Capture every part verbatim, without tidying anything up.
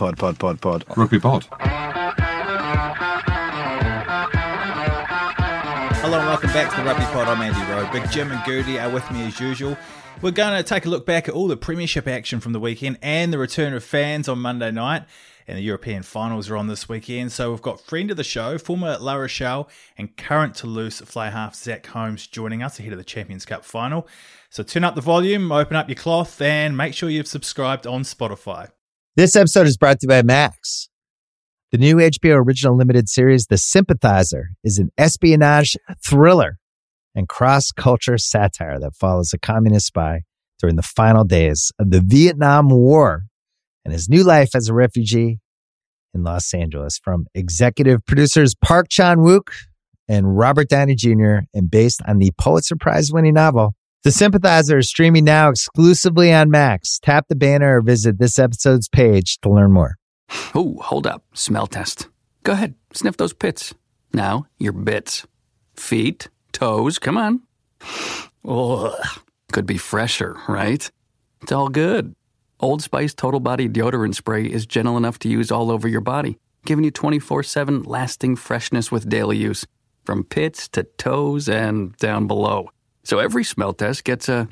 pod, pod, pod, pod. Rugby pod. Hello and welcome back to the Rugby Pod. I'm Andy Rowe. Big Jim and Goody are with me as usual. We're going to take a look back at all the premiership action from the weekend and the return of fans on Monday night. And the European finals are on this weekend. So we've got friend of the show, former La Rochelle and current Toulouse fly half Zach Holmes joining us ahead of the Champions Cup final. So turn up the volume, open up your cloth, and make sure you've subscribed on Spotify. This episode is brought to you by Max. The new H B O original limited series, The Sympathizer, is an espionage thriller and cross-culture satire that follows a communist spy during the final days of the Vietnam War and his new life as a refugee in Los Angeles. From executive producers Park Chan-wook and Robert Downey Junior and based on the Pulitzer Prize-winning novel, The Sympathizer is streaming now exclusively on Max. Tap the banner or visit this episode's page to learn more. Oh, hold up. Smell test. Go ahead. Sniff those pits. Now, your bits. Feet, toes, come on. Ugh. Could be fresher, right? It's all good. Old Spice Total Body Deodorant Spray is gentle enough to use all over your body, giving you twenty-four seven lasting freshness with daily use, from pits to toes and down below. So every smell test gets a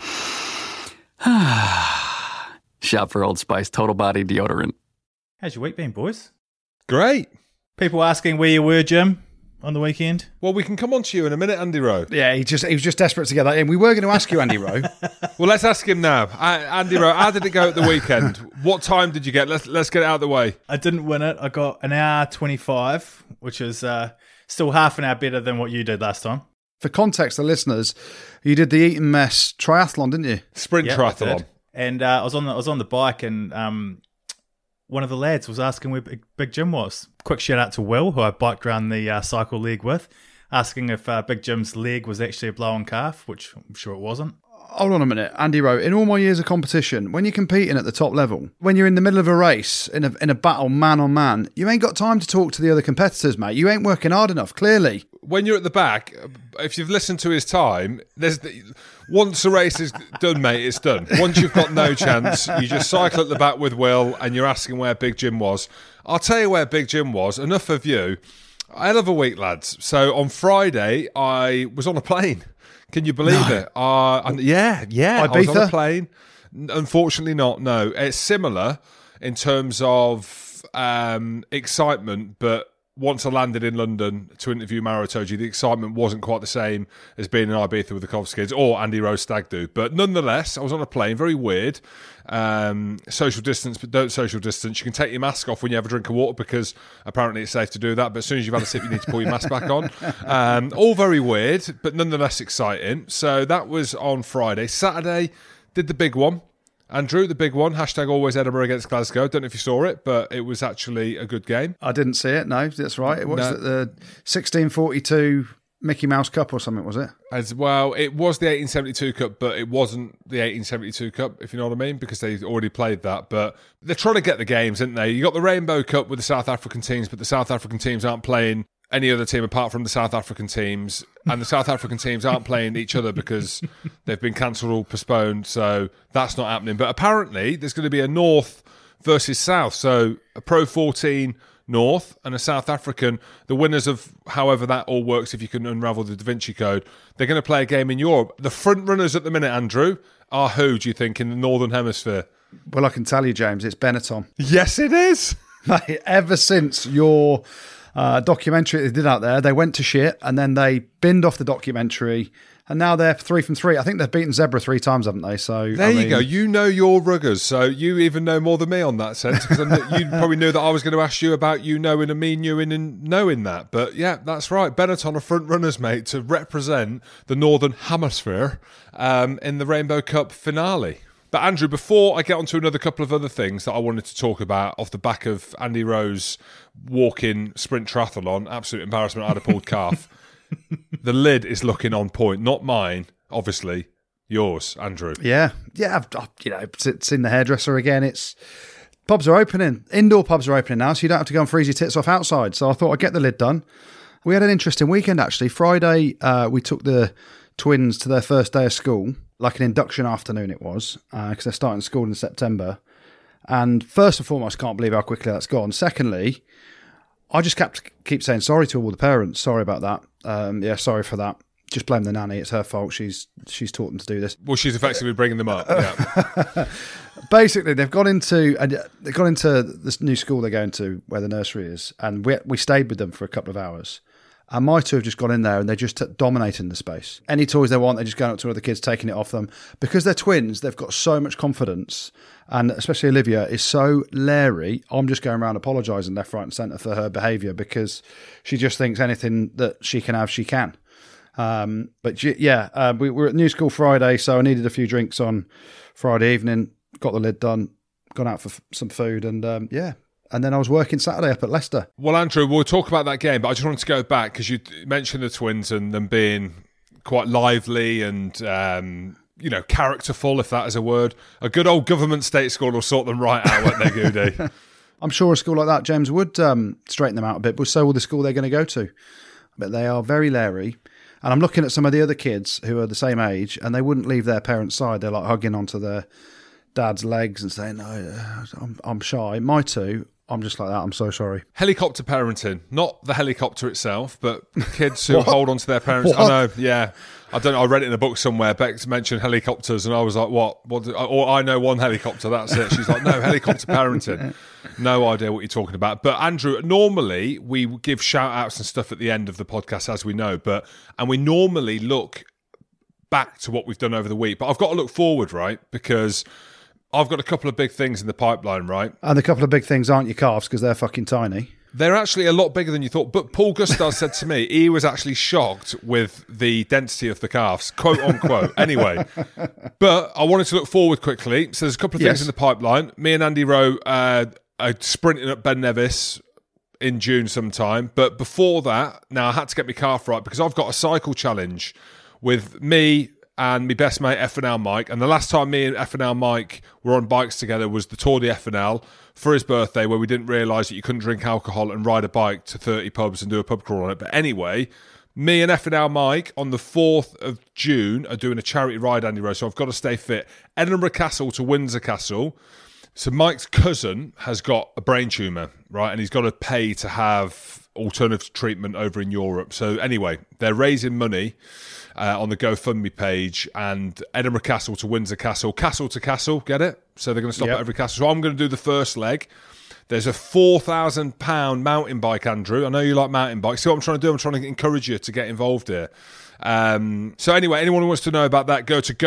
shop for Old Spice Total Body Deodorant. How's your week been, boys? Great. People asking where you were, Jim, on the weekend. Well, we can come on to you in a minute, Andy Rowe. Yeah, he just he was just desperate to get that in. We were going to ask you, Andy Rowe. Well, let's ask him now. Uh, Andy Rowe, how did it go at the weekend? What time did you get? Let's let's get it out of the way. I didn't win it. I got an hour twenty-five, which is uh, still half an hour better than what you did last time. For context, the listeners, you did the Eton Mess triathlon, didn't you? Sprint Yep, triathlon. And uh, I was on the I was on the bike, and um, one of the lads was asking where Big, Big Jim was. Quick shout out to Will, who I biked around the uh, cycle leg with, asking if uh, Big Jim's leg was actually a blow-on calf, which I'm sure it wasn't. Hold on a minute, Andy Rowe. In all my years of competition, when you're competing at the top level, when you're in the middle of a race, in a in a battle man on man, you ain't got time to talk to the other competitors, mate. You ain't working hard enough, clearly. When you're at the back, if you've listened to his time, there's the, once the race is done, mate, it's done. Once you've got no chance, you just cycle at the back with Will, and you're asking where Big Jim was. I'll tell you where Big Jim was. Enough of you. Hell of a week, lads. So on Friday, I was on a plane. Can you believe no. it? Uh, and yeah, yeah. Ibiza? I was on a plane. Unfortunately not, no. It's similar in terms of um, excitement, but once I landed in London to interview Maro Itoje, the excitement wasn't quite the same as being in Ibiza with the Covs kids or Andy Rowe Stag Do. But nonetheless, I was on a plane, very weird. Um, social distance, but don't social distance. You can take your mask off when you have a drink of water because apparently it's safe to do that. But as soon as you've had a sip, you need to pull your mask back on. Um, all very weird, but nonetheless exciting. So that was on Friday. Saturday, did the big one. Andrew, the big one, hashtag always Edinburgh against Glasgow. Don't know if you saw it, but it was actually a good game. I didn't see it, no, that's right. It was No. at the sixteen forty-two Mickey Mouse Cup or something, was it? As well, it was the eighteen seventy-two Cup, but it wasn't the eighteen seventy-two Cup, if you know what I mean, because they already played that. But they're trying to get the games, aren't they? You got the Rainbow Cup with the South African teams, but the South African teams aren't playing any other team apart from the South African teams, and the South African teams aren't playing each other because they've been cancelled or postponed, so that's not happening. But apparently there's going to be a North versus South, so a Pro fourteen North and a South African. The winners of however that all works, if you can unravel the Da Vinci Code, they're going to play a game in Europe. The front runners at the minute, Andrew, are who, do you think, in the Northern Hemisphere? Well, I can tell you, James, it's Benetton. Yes, it is. Mate, ever since your uh, documentary they did out there, they went to shit and then they binned off the documentary and now they're three from three. I think they've beaten Zebra three times, haven't they? So there I you mean, go. You know your ruggers, so you even know more than me on that sense, because you probably knew that I was going to ask you about you knowing and me knowing and knowing that. But yeah, that's right. Benetton are front runners, mate, to represent the Northern Hemisphere um, in the Rainbow Cup finale. But Andrew, before I get on to another couple of other things that I wanted to talk about off the back of Andy Rowe's walk-in sprint triathlon, absolute embarrassment, I had a pulled calf. The lid is looking on point, not mine, obviously. Yours, Andrew. Yeah, yeah. I've, I've you know, it's in the hairdresser again. It's pubs are opening, indoor pubs are opening now, so you don't have to go and freeze your tits off outside. So I thought I'd get the lid done. We had an interesting weekend actually. Friday, uh, we took the twins to their first day of school, like an induction afternoon it was, because uh, they're starting school in September. And first and foremost, I can't believe how quickly that's gone. Secondly, I just kept keep saying sorry to all the parents. Sorry about that. Um, yeah, sorry for that. Just blame the nanny. It's her fault. She's she's taught them to do this. Well, she's effectively bringing them up. Yeah. Basically, they've gone into and they've gone into this new school they're going to where the nursery is, and we we stayed with them for a couple of hours. And my two have just gone in there and they're just dominating the space. Any toys they want, they're just going up to other kids, taking it off them. Because they're twins, they've got so much confidence. And especially Olivia is so leery. I'm just going around apologising left, right and centre for her behaviour because she just thinks anything that she can have, she can. Um, but yeah, uh, we were at New School Friday, so I needed a few drinks on Friday evening, got the lid done, gone out for f- some food and um, yeah. And then I was working Saturday up at Leicester. Well, Andrew, we'll talk about that game, but I just wanted to go back because you mentioned the twins and them being quite lively and, um, you know, characterful, if that is a word. A good old government state school will sort them right out, won't they, Goody? I'm sure a school like that, James, would um, straighten them out a bit, but so will the school they're going to go to. But they are very leery. And I'm looking at some of the other kids who are the same age and they wouldn't leave their parents' side. They're like hugging onto their dad's legs and saying, no, I'm, I'm shy. My two... I'm just like that. I'm so sorry. Helicopter parenting, not the helicopter itself, but kids who hold on to their parents. What? I know, yeah. I don't know. I read it in a book somewhere. Bex mentioned helicopters, and I was like, "What? What?" Do, or I know one helicopter. That's it. She's like, "No, helicopter parenting." No idea what you're talking about. But Andrew, normally we give shout outs and stuff at the end of the podcast, as we know, but and we normally look back to what we've done over the week. But I've got to look forward, right? Because I've got a couple of big things in the pipeline, right? And a couple of big things aren't your calves because they're fucking tiny. They're actually a lot bigger than you thought. But Paul Gustard said to me, he was actually shocked with the density of the calves, quote unquote. Anyway, but I wanted to look forward quickly. So there's a couple of things yes. in the pipeline. Me and Andy Rowe uh, are sprinting up Ben Nevis in June sometime. But before that, now I had to get my calf right because I've got a cycle challenge with me and my best mate F N L Mike. And the last time me and F N L Mike were on bikes together was the Tour de F N L for his birthday, where we didn't realise that you couldn't drink alcohol and ride a bike to thirty pubs and do a pub crawl on it. But anyway, me and F N L Mike on the fourth of June are doing a charity ride, Andy Rowe, so I've got to stay fit. Edinburgh Castle to Windsor Castle. So Mike's cousin has got a brain tumour, right? And he's got to pay to have alternative treatment over in Europe. So anyway, they're raising money Uh, on the GoFundMe page, and Edinburgh Castle to Windsor Castle, castle to castle, get it? So they're going to stop yep. at every castle. So I'm going to do the first leg. There's a four thousand pounds mountain bike, Andrew. I know you like mountain bikes. See what I'm trying to do? I'm trying to encourage you to get involved here. Um, so anyway, anyone who wants to know about that, go to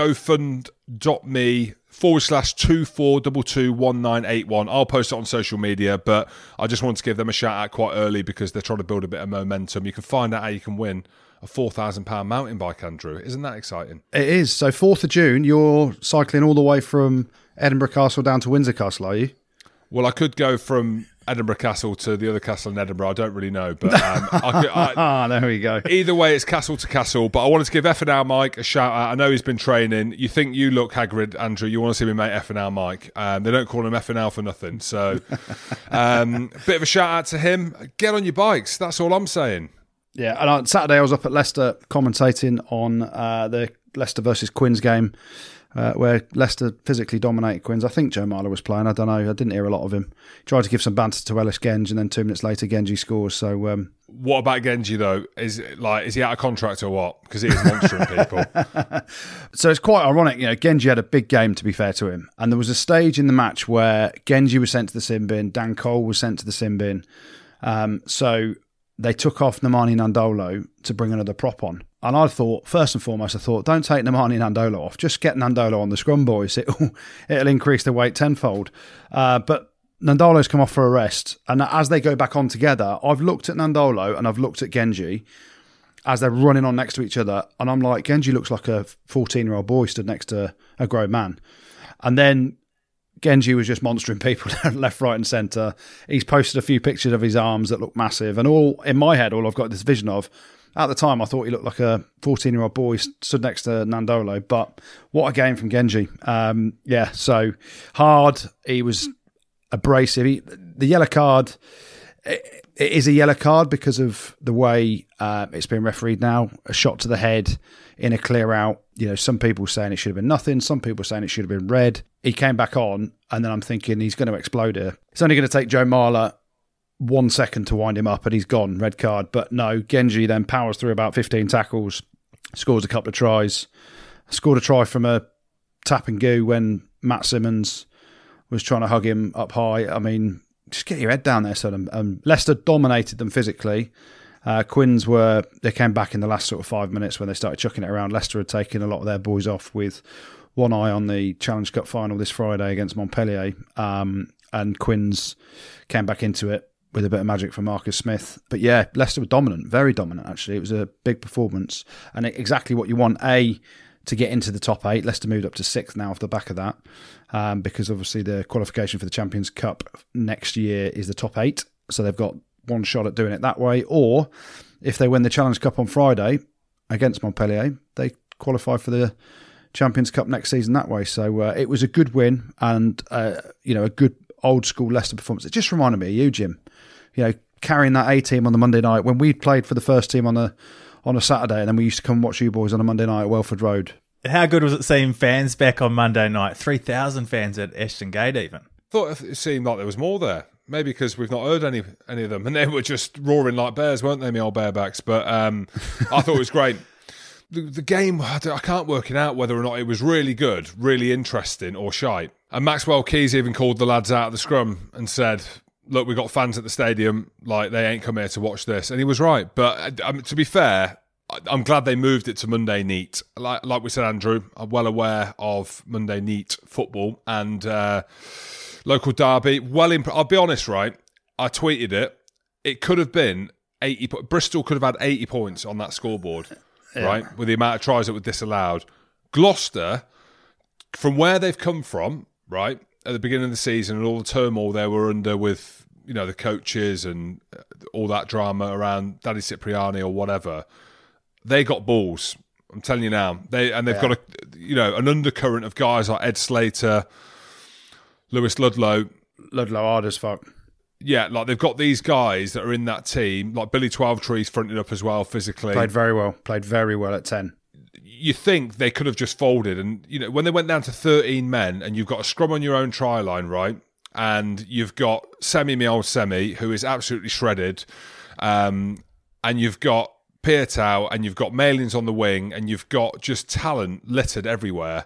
gofund.me forward slash two four two two one nine eight one. I'll post it on social media, but I just wanted to give them a shout out quite early because they're trying to build a bit of momentum. You can find out how you can win a four thousand pounds mountain bike, Andrew. Isn't that exciting? It is. So fourth of June, you're cycling all the way from Edinburgh Castle down to Windsor Castle, are you? Well, I could go from Edinburgh Castle to the other castle in Edinburgh. I don't really know. But um, I could, I, ah, there we go. Either way, it's castle to castle. But I wanted to give F N L Mike a shout out. I know he's been training. You think you look Hagrid, Andrew. You want to see me mate F N L Mike. Um, they don't call him F N L for nothing. So um, bit of a shout out to him. Get on your bikes. That's all I'm saying. Yeah, and on Saturday I was up at Leicester commentating on uh, the Leicester versus Quins game, uh, where Leicester physically dominated Quins. I think Joe Marler was playing. I don't know. I didn't hear a lot of him. Tried to give some banter to Ellis Genge, and then two minutes later Genji scores. So, um, what about Genji though? Is like is he out of contract or what? Because he is monstering people. So it's quite ironic. You know, Genji had a big game, to be fair to him, and there was a stage in the match where Genji was sent to the sin bin, Dan Cole was sent to the sin bin. Um, so. They took off Nemani Nandolo to bring another prop on. And I thought, first and foremost, I thought, don't take Nemani Nandolo off. Just get Nandolo on the scrum, boys. It'll, it'll increase the weight tenfold. Uh, but Nandolo's come off for a rest. And as they go back on together, I've looked at Nandolo and I've looked at Genji as they're running on next to each other. And I'm like, Genji looks like a fourteen-year-old boy stood next to a grown man. And then Genji was just monstering people left, right and centre. He's posted a few pictures of his arms that look massive. And all in my head, all I've got this vision of, at the time, I thought he looked like a fourteen-year-old boy stood next to Nandolo. But what a game from Genji. Um, yeah, so hard. He was abrasive. He, the yellow card, it, it is a yellow card because of the way uh, it's been refereed now. A shot to the head in a clear out. You know, some people saying it should have been nothing. Some people saying it should have been red. He came back on, and then I'm thinking he's going to explode here. It's only going to take Joe Marler one second to wind him up, and he's gone. Red card. But no, Genji then powers through about fifteen tackles, scores a couple of tries, scored a try from a tap and go when Matt Simmons was trying to hug him up high. I mean, just get your head down there, son. Um, Leicester dominated them physically. Uh, Quins were, they came back in the last sort of five minutes when they started chucking it around. Leicester had taken a lot of their boys off with one eye on the Challenge Cup final this Friday against Montpellier. Um, and Quins came back into it with a bit of magic from Marcus Smith. But yeah, Leicester were dominant, very dominant actually. It was a big performance and exactly what you want. A, to get into the top eight. Leicester moved up to sixth now off the back of that, um, because obviously the qualification for the Champions Cup next year is the top eight. So they've got one shot at doing it that way. Or if they win the Challenge Cup on Friday against Montpellier, they qualify for the Champions Cup next season that way. So uh, it was a good win and uh, you know, a good old school Leicester performance. It just reminded me of you, Jim. You know, carrying that A team on the Monday night when we played for the first team on the on a Saturday, and then we used to come and watch you boys on a Monday night at Welford Road. How good was it seeing fans back on Monday night? three thousand fans at Ashton Gate even. Thought it seemed like there was more there. Maybe because we've not heard any any of them. And they were just roaring like bears, weren't they, me old barebacks? But um, I thought it was great. The, the game, I can't work it out whether or not it was really good, really interesting or shite. And Maxwell Keys even called the lads out of the scrum and said, look, we've got fans at the stadium, like they ain't come here to watch this. And he was right. But um, to be fair, I'm glad they moved it to Monday Neat. Like, like we said, Andrew, I'm well aware of Monday Neat football and uh, local derby. Well, imp- I'll be honest, right? I tweeted it. It could have been eighty. Po- Bristol could have had eighty points on that scoreboard, yeah. Right? With the amount of tries that were disallowed. Gloucester, from where they've come from, right? At the beginning of the season and all the turmoil they were under with, you know, the coaches and all that drama around Danny Cipriani or whatever, they got balls. I'm telling you now. They and they've yeah. got a, you know, an undercurrent of guys like Ed Slater, Lewis Ludlow. Ludlow hard as fuck. Yeah, like they've got these guys that are in that team, like Billy Twelvetree's fronted up as well physically. Played very well. Played very well at ten. You think they could have just folded, and you know when they went down to thirteen men, and you've got a scrum on your own try line, right? And you've got Semi, my old Semi, who is absolutely shredded, um, and you've got Pietau, and you've got Malins on the wing, and you've got just talent littered everywhere.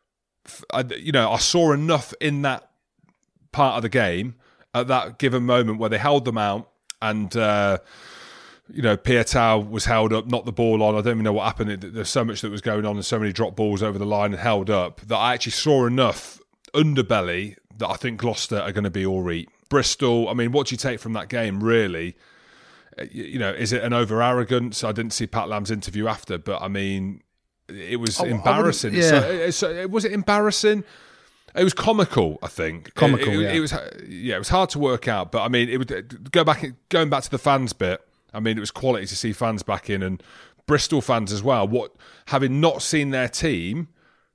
I, you know, I saw enough in that part of the game at that given moment where they held them out, and. Uh, You know, Pietau was held up, knocked the ball on. I don't even know what happened. There's so much that was going on and so many drop balls over the line and held up that I actually saw enough underbelly that I think Gloucester are going to be all right. Bristol, I mean, what do you take from that game, really? You know, is it an over-arrogance? I didn't see Pat Lamb's interview after, but I mean, it was oh, embarrassing. Yeah. So, so, was it embarrassing? It was comical, I think. Comical, it, it, yeah. It was, yeah, it was hard to work out, but I mean, it would go back, going back to the fans bit. I mean, it was quality to see fans back in, and Bristol fans as well. What having not seen their team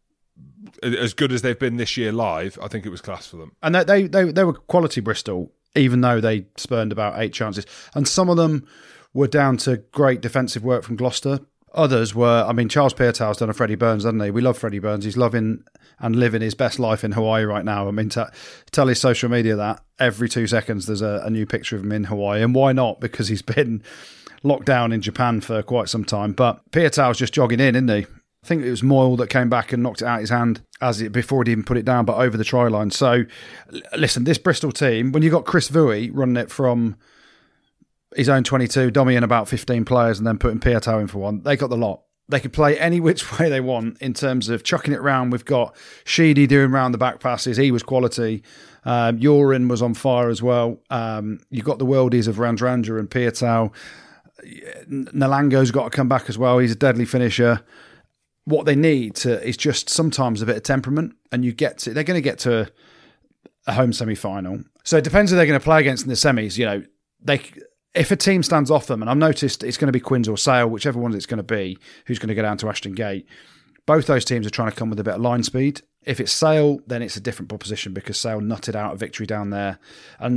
as good as they've been this year live, I think it was class for them. And they they they, they were quality Bristol, even though they spurned about eight chances, and some of them were down to great defensive work from Gloucester. Others were, I mean, Charles Pietau's done a Freddie Burns, hasn't he? We love Freddie Burns. He's loving and living his best life in Hawaii right now. I mean, t- tell his social media that every two seconds there's a, a new picture of him in Hawaii. And why not? Because he's been locked down in Japan for quite some time. But Pietau's just jogging in, isn't he? I think it was Moyle that came back and knocked it out his hand as it before he'd even put it down, but over the try line. So, listen, this Bristol team, when you got Chris Vui running it from his own twenty-two, dummying about fifteen players and then putting Pietau in for one, they got the lot. They could play any which way they want in terms of chucking it round. We've got Sheedy doing round the back passes. He was quality. Um, Yorin was on fire as well. Um, you've got the worldies of Randranger and Pietau. Nalango's got to come back as well. He's a deadly finisher. What they need to, is just sometimes a bit of temperament, and you get to, they're going to get to a home semi-final. So it depends who they're going to play against in the semis. You know, they... If a team stands off them, and I've noticed it's going to be Quins or Sale, whichever one it's going to be, who's going to go down to Ashton Gate, both those teams are trying to come with a bit of line speed. If it's Sale, then it's a different proposition because Sale nutted out a victory down there. And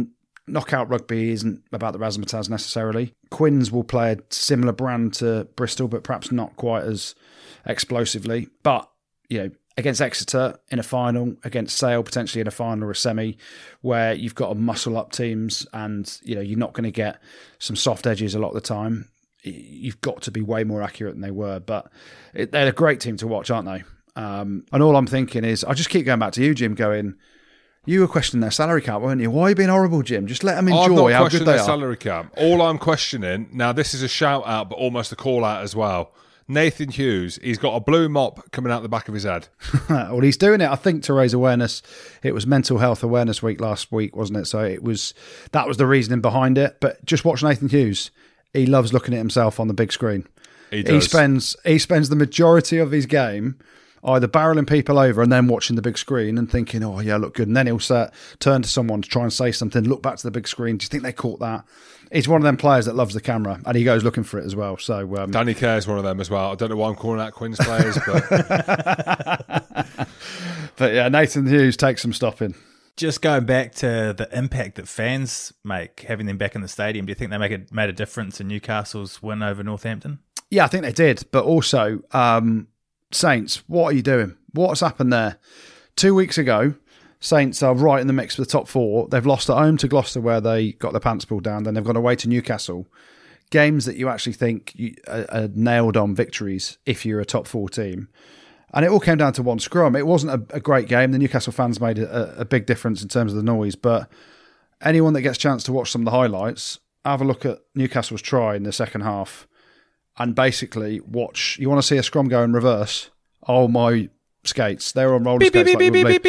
Knockout rugby isn't about the razzmatazz necessarily. Quins will play a similar brand to Bristol, but perhaps not quite as explosively. But, you know, against Exeter in a final, against Sale potentially in a final or a semi, where you've got to muscle up teams and, you know, you're not going to get some soft edges a lot of the time. You've got to be way more accurate than they were. But it, they're a great team to watch, aren't they? Um, and all I'm thinking is, I just keep going back to you, Jim, going, you were questioning their salary cap, weren't you? Why are you being horrible, Jim? Just let them enjoy I'm not how good they their are. Salary cap. All I'm questioning, now this is a shout out, but almost a call out as well. Nathan Hughes, he's got a blue mop coming out the back of his head. Well, he's doing it, I think, to raise awareness. It was Mental Health Awareness Week last week, wasn't it? So it was that was the reasoning behind it. But just watch Nathan Hughes. He loves looking at himself on the big screen. He does. He spends he spends the majority of his game either barreling people over and then watching the big screen and thinking, oh, yeah, look good. And then he'll set, turn to someone to try and say something, look back to the big screen. Do you think they caught that? He's one of them players that loves the camera and he goes looking for it as well. So um, Danny Kerr's one of them as well. I don't know why I'm calling out Quins players, but... but yeah, Nathan Hughes takes some stopping. Just going back to the impact that fans make, having them back in the stadium, do you think they make a, made a difference in Newcastle's win over Northampton? Yeah, I think they did. But also... Um, Saints, what are you doing? What's happened there? Two weeks ago, Saints are right in the mix for the top four. They've lost at home to Gloucester where they got their pants pulled down. Then they've gone away to Newcastle. Games that you actually think you, are, are nailed on victories if you're a top four team. And it all came down to one scrum. It wasn't a, a great game. The Newcastle fans made a, a big difference in terms of the noise. But anyone that gets a chance to watch some of the highlights, have a look at Newcastle's try in the second half. And basically watch, you want to see a scrum go in reverse? Oh, my skates. They were on roller skates like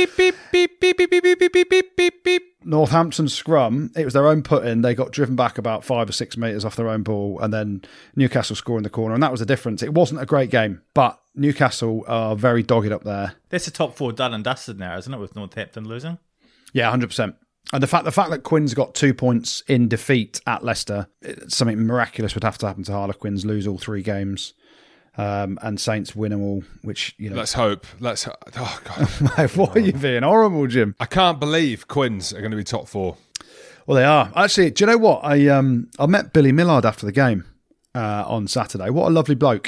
wobbly. Northampton scrum, it was their own put-in. They got driven back about five or six metres off their own ball and then Newcastle scored in the corner. And that was the difference. It wasn't a great game, but Newcastle are very dogged up there. That's the top four done and dusted now, isn't it, with Northampton losing? Yeah, one hundred percent. And the fact the fact that Quins got two points in defeat at Leicester, something miraculous would have to happen to Harlequins, lose all three games, um, and Saints win them all. Which you know, let's hope. Let's. Oh God, Mate, what are you being horrible, Jim? I can't believe Quins are going to be top four. Well, they are actually. Do you know what? I um I met Billy Millard after the game uh, on Saturday. What a lovely bloke.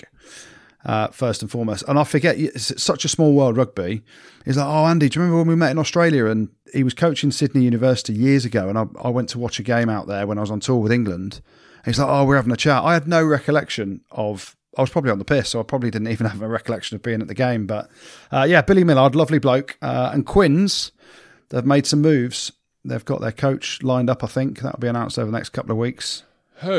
Uh, first and foremost. And I forget, it's such a small world, rugby. He's like, oh, Andy, do you remember when we met in Australia? And he was coaching Sydney University years ago. And I, I went to watch a game out there when I was on tour with England. And he's like, oh, we're having a chat. I had no recollection of, I was probably on the piss, so I probably didn't even have a recollection of being at the game. But uh, yeah, Billy Millard, lovely bloke. Uh, and Quins, they've made some moves. They've got their coach lined up, I think. That'll be announced over the next couple of weeks. Who?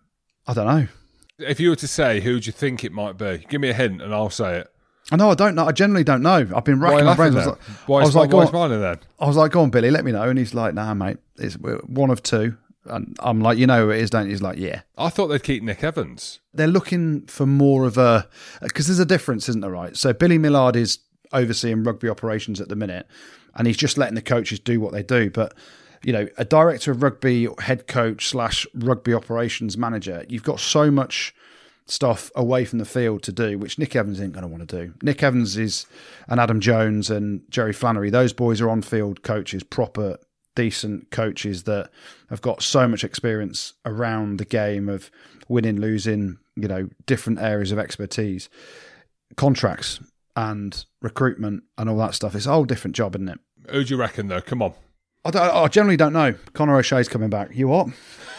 I don't know. If you were to say, who do you think it might be? Give me a hint and I'll say it. I know, I don't know. I generally don't know. I've been racking my brains. I was like, why I was like, why is mine then? I was like, go on, Billy, let me know. And he's like, nah, mate, it's one of two. And I'm like, you know who it is, don't you? He's like, yeah. I thought they'd keep Nick Evans. They're looking for more of a... Because there's a difference, isn't there, right? So Billy Millard is overseeing rugby operations at the minute, and he's just letting the coaches do what they do. But, you know, a director of rugby, head coach slash rugby operations manager, you've got so much stuff away from the field to do, which Nick Evans isn't going to want to do. Nick Evans is, and Adam Jones and Jerry Flannery, those boys are on-field coaches, proper, decent coaches that have got so much experience around the game of winning, losing, you know, different areas of expertise, contracts and recruitment and all that stuff. It's a whole different job, isn't it? Who do you reckon, though? Come on. I, don't, I generally don't know. Conor O'Shea's coming back. You what?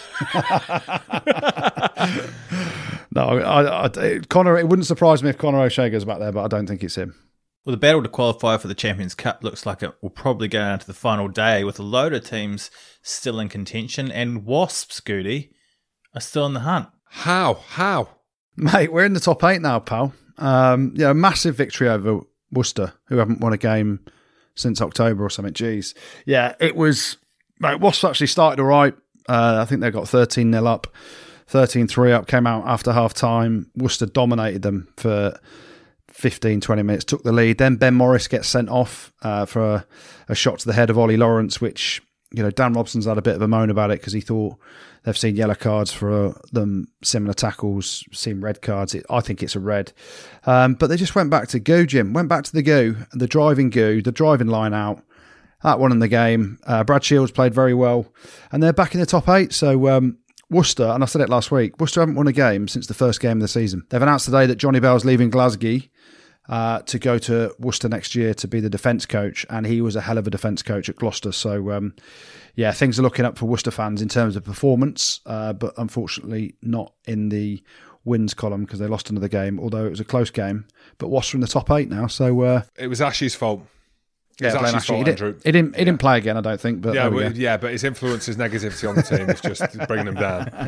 No, I, I, Conor. It wouldn't surprise me if Conor O'Shea goes back there, but I don't think it's him. Well, the battle to qualify for the Champions Cup looks like it will probably go down to the final day with a load of teams still in contention, and Wasps, Goody, are still in the hunt. How? How? Mate, we're in the top eight now, pal. Um, yeah, massive victory over Worcester, who haven't won a game since October or something. Jeez. Yeah, it was... Mate, Wasps actually started all right. Uh, I think they got thirteen nil up. thirteen three up, came out after half-time. Worcester dominated them for fifteen, twenty minutes, took the lead. Then Ben Morris gets sent off uh, for a, a shot to the head of Ollie Lawrence, which, you know, Dan Robson's had a bit of a moan about it because he thought they've seen yellow cards for uh, them, similar tackles, seen red cards. It, I think it's a red. Um, but they just went back to go, Jim. Went back to the go, the driving go, the driving line out. That won in the game. Uh, Brad Shields played very well. And they're back in the top eight. So um, Worcester, and I said it last week, Worcester haven't won a game since the first game of the season. They've announced today that Johnny Bell's leaving Glasgow uh, to go to Worcester next year to be the defence coach. And he was a hell of a defence coach at Gloucester. So, um, yeah, things are looking up for Worcester fans in terms of performance, uh, but unfortunately not in the wins column because they lost another game, although it was a close game. But Worcester in the top eight now. So uh, it was Ash's fault. Yeah, blame Ashley. fault, He, did, Andrew. he didn't. He yeah. didn't play again, I don't think. But yeah, well, yeah, but his influence, his negativity on the team is just bringing them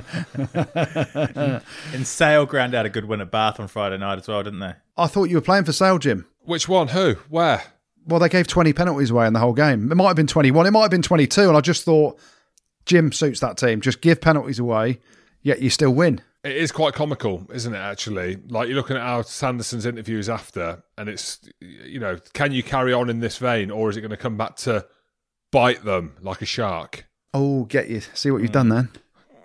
down. And Sale ground out a good win at Bath on Friday night as well, didn't they? I thought you were playing for Sale, Jim. Which one? Who? Where? Well, they gave twenty penalties away in the whole game. It might have been twenty-one. It might have been twenty-two. And I just thought Jim suits that team. Just give penalties away, yet you still win. It is quite comical, isn't it, actually? Like, you're looking at how Sanderson's interviews after, and it's, you know, can you carry on in this vein, or is it going to come back to bite them like a shark? Oh, get you. See what you've done then.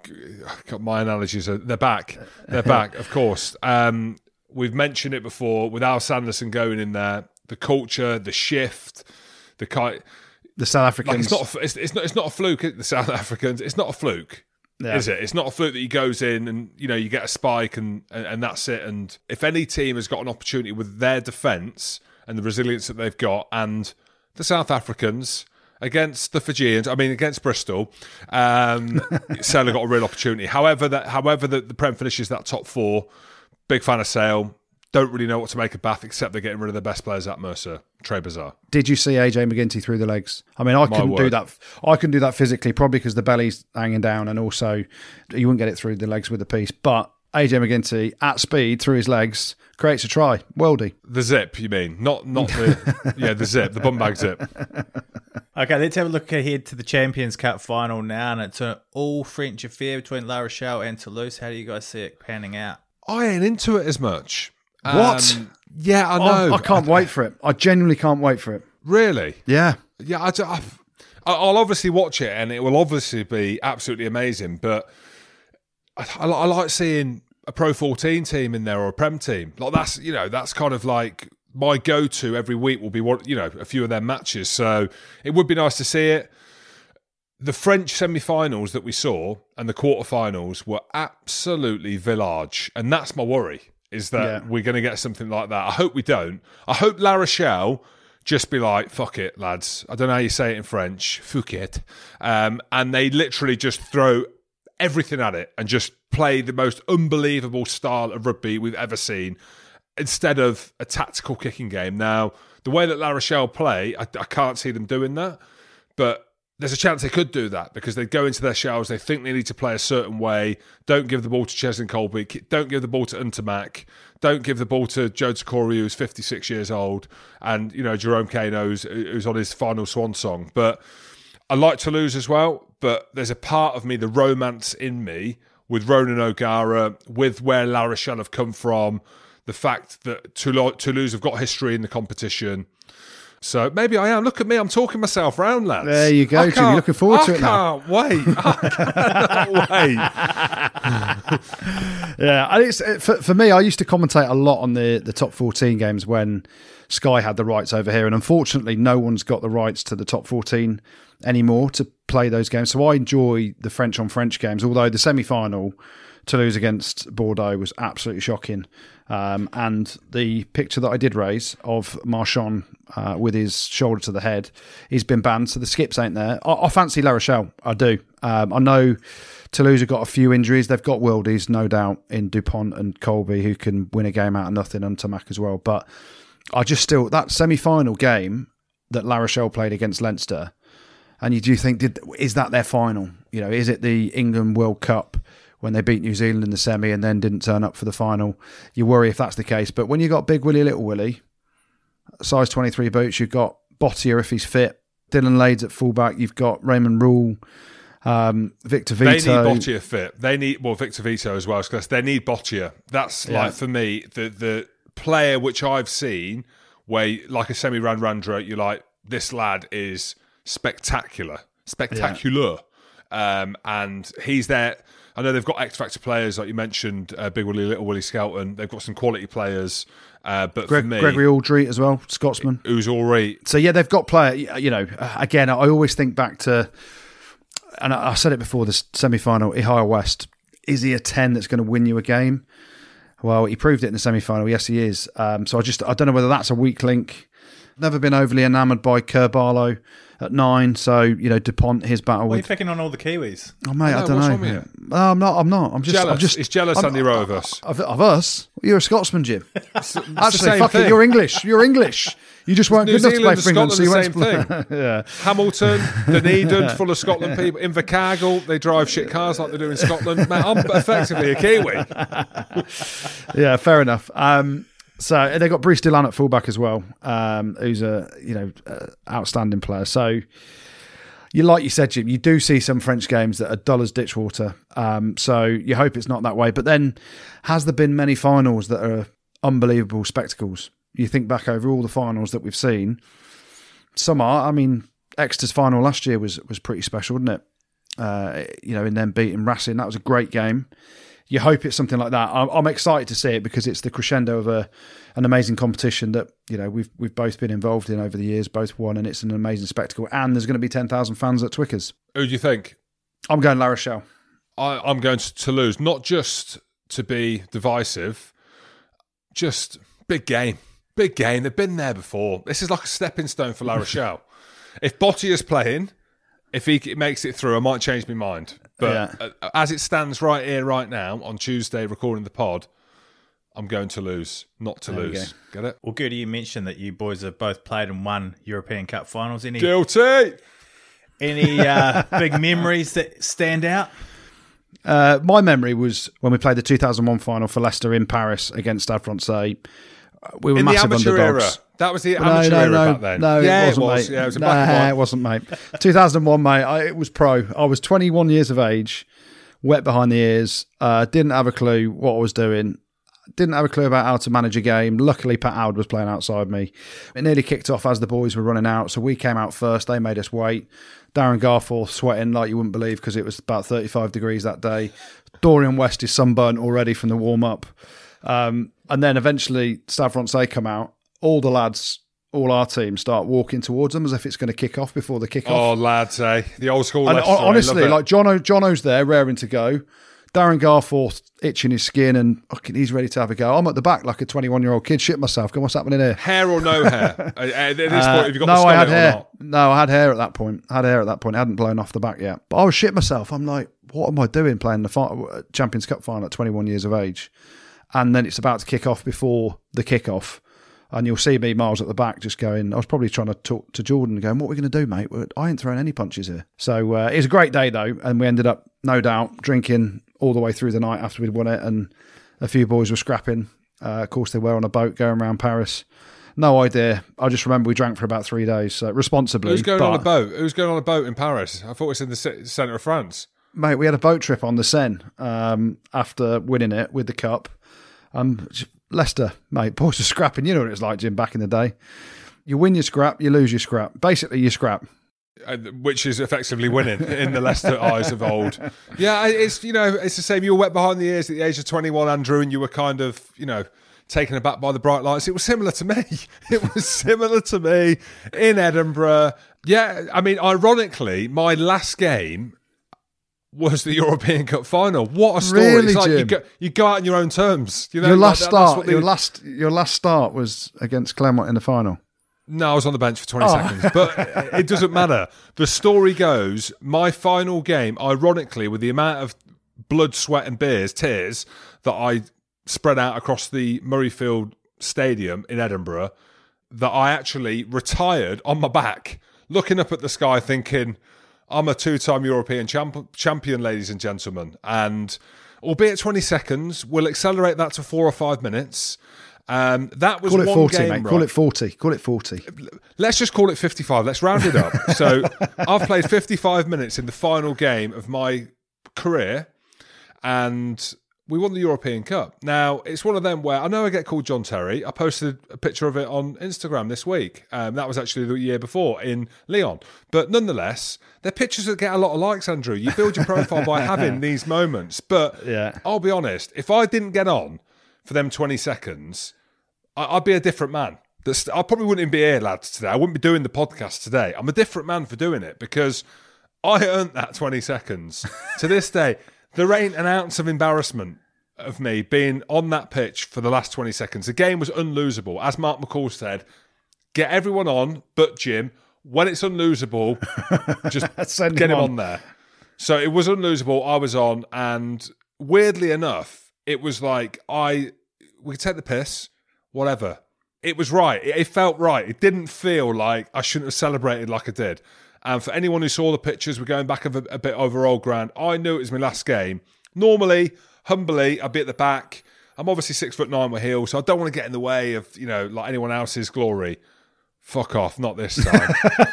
My analogies are, they're back. They're back, of course. Um, we've mentioned it before, with Al Sanderson going in there, the culture, the shift, the kind... The South Africans. Like, it's, not a, it's, it's, not, it's not a fluke, the South Africans. It's not a fluke. Yeah. Is it? It's not a fluke that he goes in and, you know, you get a spike and, and, and that's it. And if any team has got an opportunity with their defence and the resilience that they've got, and the South Africans against the Fijians, I mean, against Bristol, um, Sale got a real opportunity. However, that however the, the Prem finishes that top four, big fan of Sale. Don't really know what to make of Bath, except they're getting rid of their best players at Mercer. Trey Bizarre. Did you see A J McGinty through the legs? I mean, I My couldn't word. do that. I couldn't do that physically, probably because the belly's hanging down, and also you wouldn't get it through the legs with the piece. But A J McGinty at speed through his legs creates a try. Worldy. The zip, you mean? Not not the yeah, the zip, the bum bag zip. Okay, let's have a look ahead to the Champions Cup final now, and it's an all-French affair between La Rochelle and Toulouse. How do you guys see it panning out? I ain't into it as much. What? Um, yeah, I I, know. I can't wait for it. I genuinely can't wait for it. Really? Yeah. Yeah, I, I, I'll obviously watch it, and it will obviously be absolutely amazing. But I, I, I like seeing a Pro fourteen team in there or a Prem team. Like that's you know that's kind of like my go-to every week will be what you know a few of their matches. So it would be nice to see it. The French semi-finals that we saw and the quarter-finals were absolutely village, and that's my worry. Is that Yeah. we're going to get something like that. I hope we don't. I hope La Rochelle just be like, fuck it, lads. I don't know how you say it in French. Fuck it. Um, and they literally just throw everything at it and just play the most unbelievable style of rugby we've ever seen instead of a tactical kicking game. Now, the way that La Rochelle play, I, I can't see them doing that. But there's a chance they could do that because they go into their shells, they think they need to play a certain way, don't give the ball to Cheslin Colby, don't give the ball to Untermack, don't give the ball to Joe Takori, who's fifty-six years old, and, you know, Jerome Kano, who's, who's on his final swan song. But I like Toulouse as well, but there's a part of me, the romance in me, with Ronan O'Gara, with where La Rochelle have come from, the fact that Toulouse have got history in the competition. So maybe I am. Look at me. I'm talking myself round, lads. There you go, Jim. You're looking forward to I it now. I can't wait. I cannot wait. Yeah, and it's for, for me. I used to commentate a lot on the, the top fourteen games when Sky had the rights over here, and unfortunately, no one's got the rights to the top fourteen anymore to play those games. So I enjoy the French on French games. Although the semi final, Toulouse against Bordeaux, was absolutely shocking. Um, and the picture that I did raise of Marchand uh, with his shoulder to the head, he's been banned, so the skips ain't there. I, I fancy La Rochelle, I do. Um, I know Toulouse have got a few injuries. They've got worldies, no doubt, in Dupont and Colby, who can win a game out of nothing, and Tamac as well. But I just still, that semi-final game that La Rochelle played against Leinster, and you do think, did is that their final? You know, is it the England World Cup when they beat New Zealand in the semi and then didn't turn up for the final? You worry if that's the case. But when you got Big Willie, Little Willie, size twenty-three boots, you've got Bottier if he's fit, Dylan Lades at fullback, you've got Raymond Rule, um, Victor Vito. They need Bottier fit. They need, well, Victor Vito as well, because they need Bottier. That's Yeah. like, for me, the the player which I've seen where, like a semi-round Randra, you're like, this lad is spectacular. Spectacular. Um, and he's there. I know they've got X Factor players, like you mentioned, uh, Big Willie, Little Willie Skelton. They've got some quality players. Uh, but Greg, for me, Gregory Aldry as well, Scotsman. Who's all right. So, yeah, they've got player. You know, again, I always think back to, and I said it before, this semi-final, Ihia West. Is he a ten that's going to win you a game? Well, he proved it in the semi-final. Yes, he is. Um, so I just I don't know whether that's a weak link. Never been overly enamoured by Kerr Barlow at nine. So, you know, DuPont, his battle Why are you with... picking on all the Kiwis? Oh, mate, I, I know, don't what's know. wrong with you? No, I'm not. I'm not. I'm just... Jealous. I'm just He's jealous, I'm, Andy Rowe, of us. Of, of us? You're a Scotsman, Jim. Actually, same fuck thing. it. You're English. You're English. You just weren't New good enough to play Zealand for and England. So you went Scotland, to the play. Yeah. Hamilton, Dunedin, full of Scotland people. Invercargill, they drive shit cars like they do in Scotland. Mate, I'm effectively a Kiwi. Yeah, fair enough. Um, so they got Bruce Dillon at fullback as well, um, who's a you know uh, outstanding player. So you like you said, Jim, you do see some French games that are dull as ditch water. Um, so you hope it's not that way. But then, has there been many finals that are unbelievable spectacles? You think back over all the finals that we've seen. Some are. I mean, Exeter's final last year was was pretty special, wasn't it? Uh, you know, in them beating Racing, that was a great game. You hope it's something like that. I'm, I'm excited to see it because it's the crescendo of a an amazing competition that you know we've we've both been involved in over the years, both won, and it's an amazing spectacle. And there's going to be ten thousand fans at Twickers. Who do you think? I'm going La Rochelle. I, I'm going to Toulouse, not just to be divisive, just big game. Big game. They've been there before. This is like a stepping stone for La Rochelle. If Botti is playing, if he makes it through, I might change my mind. But Yeah. uh, as it stands right here, right now, on Tuesday, recording the pod, I'm going to lose, not to There we lose. Get it? Well, Goody, you mentioned that you boys have both played and won European Cup finals. Any Guilty! any uh, big memories that stand out? Uh, my memory was when we played the two thousand one final for Leicester in Paris against Stade Francais. We were In the massive amateur underdogs. era. That was the No, amateur no, era no, back then. no, yeah, it wasn't, was. mate. Yeah, it was a nah, black and white. it wasn't, mate. two thousand one, mate. I, it was pro. I was twenty-one years of age, wet behind the ears. Uh, didn't have a clue what I was doing. Didn't have a clue about how to manage a game. Luckily, Pat Howard was playing outside me. It nearly kicked off as the boys were running out, so we came out first. They made us wait. Darren Garforth sweating like you wouldn't believe because it was about thirty-five degrees that day. Dorian West is sunburnt already from the warm-up. Um, and then eventually Stade Francais come out. All the lads, all our team start walking towards them as if it's going to kick off before the kick Oh, off. lads, eh? The old school and Leicester, hon- honestly, I love it. like Jono, Jono's there, raring to go. Darren Garforth itching his skin and fucking he's ready to have a go. I'm at the back like a twenty-one-year-old kid, shit myself. Go, what's happening here? Hair or no hair? At this Uh, point, have you got no, the I had skullet or hair. not? No, I had hair at that point. I had hair at that point. It hadn't blown off the back yet. But I was shit myself. I'm like, what am I doing playing the fi- Champions Cup final at twenty-one years of age? And then it's about to kick off before the kick-off. And you'll see me, Miles, at the back just going, I was probably trying to talk to Jordan going, what are we going to do, mate? I ain't throwing any punches here. So uh, it was a great day, though. And we ended up, no doubt, drinking all the way through the night after we'd won it. And a few boys were scrapping. Uh, of course, they were on a boat going around Paris. No idea. I just remember we drank for about three days, so responsibly. Who's going but, on a boat? Who's going on a boat in Paris? I thought it was in the c- centre of France. Mate, we had a boat trip on the Seine um, after winning it with the cup. Um, Leicester, mate, boys are scrapping. You know what it's like, Jim, back in the day. You win your scrap, you lose your scrap. Basically, you scrap. Uh, which is effectively winning in the Leicester eyes of old. Yeah, it's, you know, it's the same. You were wet behind the ears at the age of twenty-one, Andrew, and you were kind of, you know, taken aback by the bright lights. It was similar to me. It was similar to me in Edinburgh. Yeah, I mean, ironically, my last game was the European Cup final. What a story. Really, it's like you Jim? go, you go out on your own terms. You know, Your like last that- that's start, what they- your last, your last start was against Clermont in the final. No, I was on the bench for twenty Oh. seconds, but it doesn't matter. The story goes, my final game, ironically, with the amount of blood, sweat and beers, tears that I spread out across the Murrayfield Stadium in Edinburgh, that I actually retired on my back, looking up at the sky thinking, I'm a two-time European champ- champion, ladies and gentlemen. And albeit twenty seconds, we'll accelerate that to four or five minutes. Um, that was Call it one forty, game, mate. right? Call it forty. Call it forty. Let's just call it fifty-five. Let's round it up. So I've played fifty-five minutes in the final game of my career, and we won the European Cup. Now, it's one of them where I know I get called John Terry. I posted a picture of it on Instagram this week. Um, that was actually the year before in Lyon. But nonetheless, they're pictures that get a lot of likes, Andrew. You build your profile by having these moments. But yeah. I'll be honest, if I didn't get on for them twenty seconds, I'd be a different man. I probably wouldn't even be here, lads, today. I wouldn't be doing the podcast today. I'm a different man for doing it because I earned that twenty seconds. To this day, there ain't an ounce of embarrassment of me being on that pitch for the last twenty seconds. The game was unlosable. As Mark McCall said, get everyone on but Jim. When it's unlosable, just get him on. on there. So it was unlosable. I was on, and weirdly enough, it was like, I we could take the piss, whatever. It was right. It, it felt right. It didn't feel like I shouldn't have celebrated like I did. And for anyone who saw the pictures, we're going back a, a bit over old ground. I knew it was my last game. Normally, humbly, I'd be at the back. I'm obviously six foot nine with heels, so I don't want to get in the way of, you know, like anyone else's glory. Fuck off, not this time.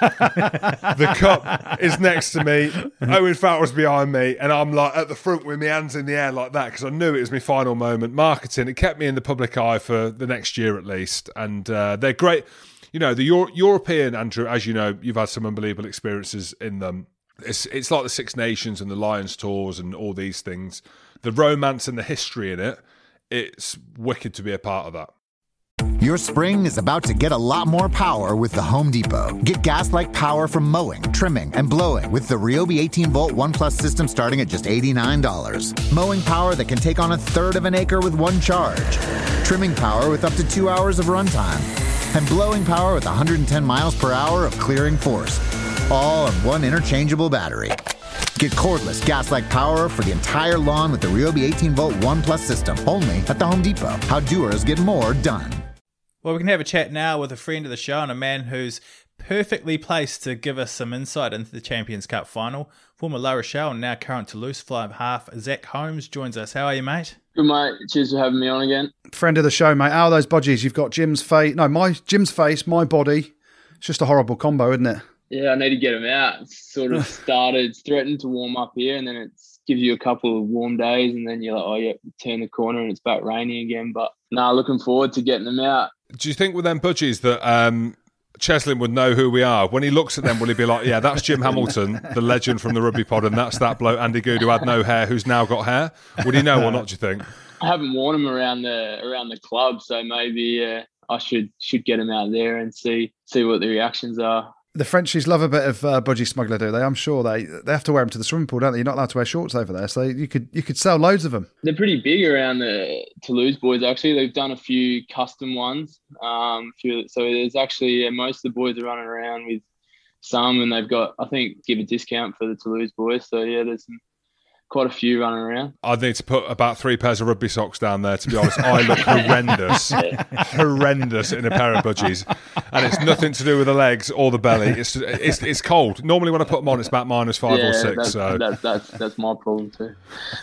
The cup is next to me. Owen Farrell's behind me, and I'm like at the front with my hands in the air like that because I knew it was my final moment. Marketing, it kept me in the public eye for the next year at least, and uh, they're great. You know, the Euro- European, Andrew, as you know, you've had some unbelievable experiences in them. It's it's like the Six Nations and the Lions Tours and all these things. The romance and the history in it, it's wicked to be a part of that. Your spring is about to get a lot more power with the Home Depot. Get gas-like power from mowing, trimming, and blowing with the Ryobi eighteen volt One Plus system starting at just eighty-nine dollars. Mowing power that can take on a third of an acre with one charge. Trimming power with up to two hours of runtime. And blowing power with one hundred ten miles per hour of clearing force. All on one interchangeable battery. Get cordless gas-like power for the entire lawn with the Ryobi eighteen volt One Plus system. Only at the Home Depot. How doers get more done. Well, we can have a chat now with a friend of the show and a man who's perfectly placed to give us some insight into the Champions Cup final. Former La Rochelle and now current Toulouse fly half, Zach Holmes joins us. How are you, mate? Good, mate. Cheers for having me on again. Friend of the show, mate. How are those budgies? You've got Jim's face. No, my Jim's face, my body. It's just a horrible combo, isn't it? Yeah, I need to get them out. It's sort of started, it's threatened to warm up here, and then it gives you a couple of warm days, and then you're like, oh, yeah, turn the corner and it's back raining again. But no, nah, looking forward to getting them out. Do you think with them budgies that um, Cheslin would know who we are? When he looks at them, will he be like, yeah, that's Jim Hamilton, the legend from the rugby pod, and that's that bloke, Andy Good, who had no hair, who's now got hair? Would he know or not, do you think? I haven't worn them around the around the club, so maybe uh, I should should get them out there and see see what the reactions are. The Frenchies love a bit of uh, budgie smuggler, do they? I'm sure they they have to wear them to the swimming pool, don't they? You're not allowed to wear shorts over there, so you could you could sell loads of them. They're pretty big around the Toulouse boys. Actually, they've done a few custom ones. Um, few, so there's actually uh, most of the boys are running around with some, and they've got I think give a discount for the Toulouse boys. So yeah, there's some, quite a few running around. I'd need to put about three pairs of rugby socks down there, to be honest. I look horrendous, horrendous in a pair of budgies. And it's nothing to do with the legs or the belly. It's it's, it's cold. Normally when I put them on, it's about minus five yeah, or six. That's, so that's, that's, that's my problem too.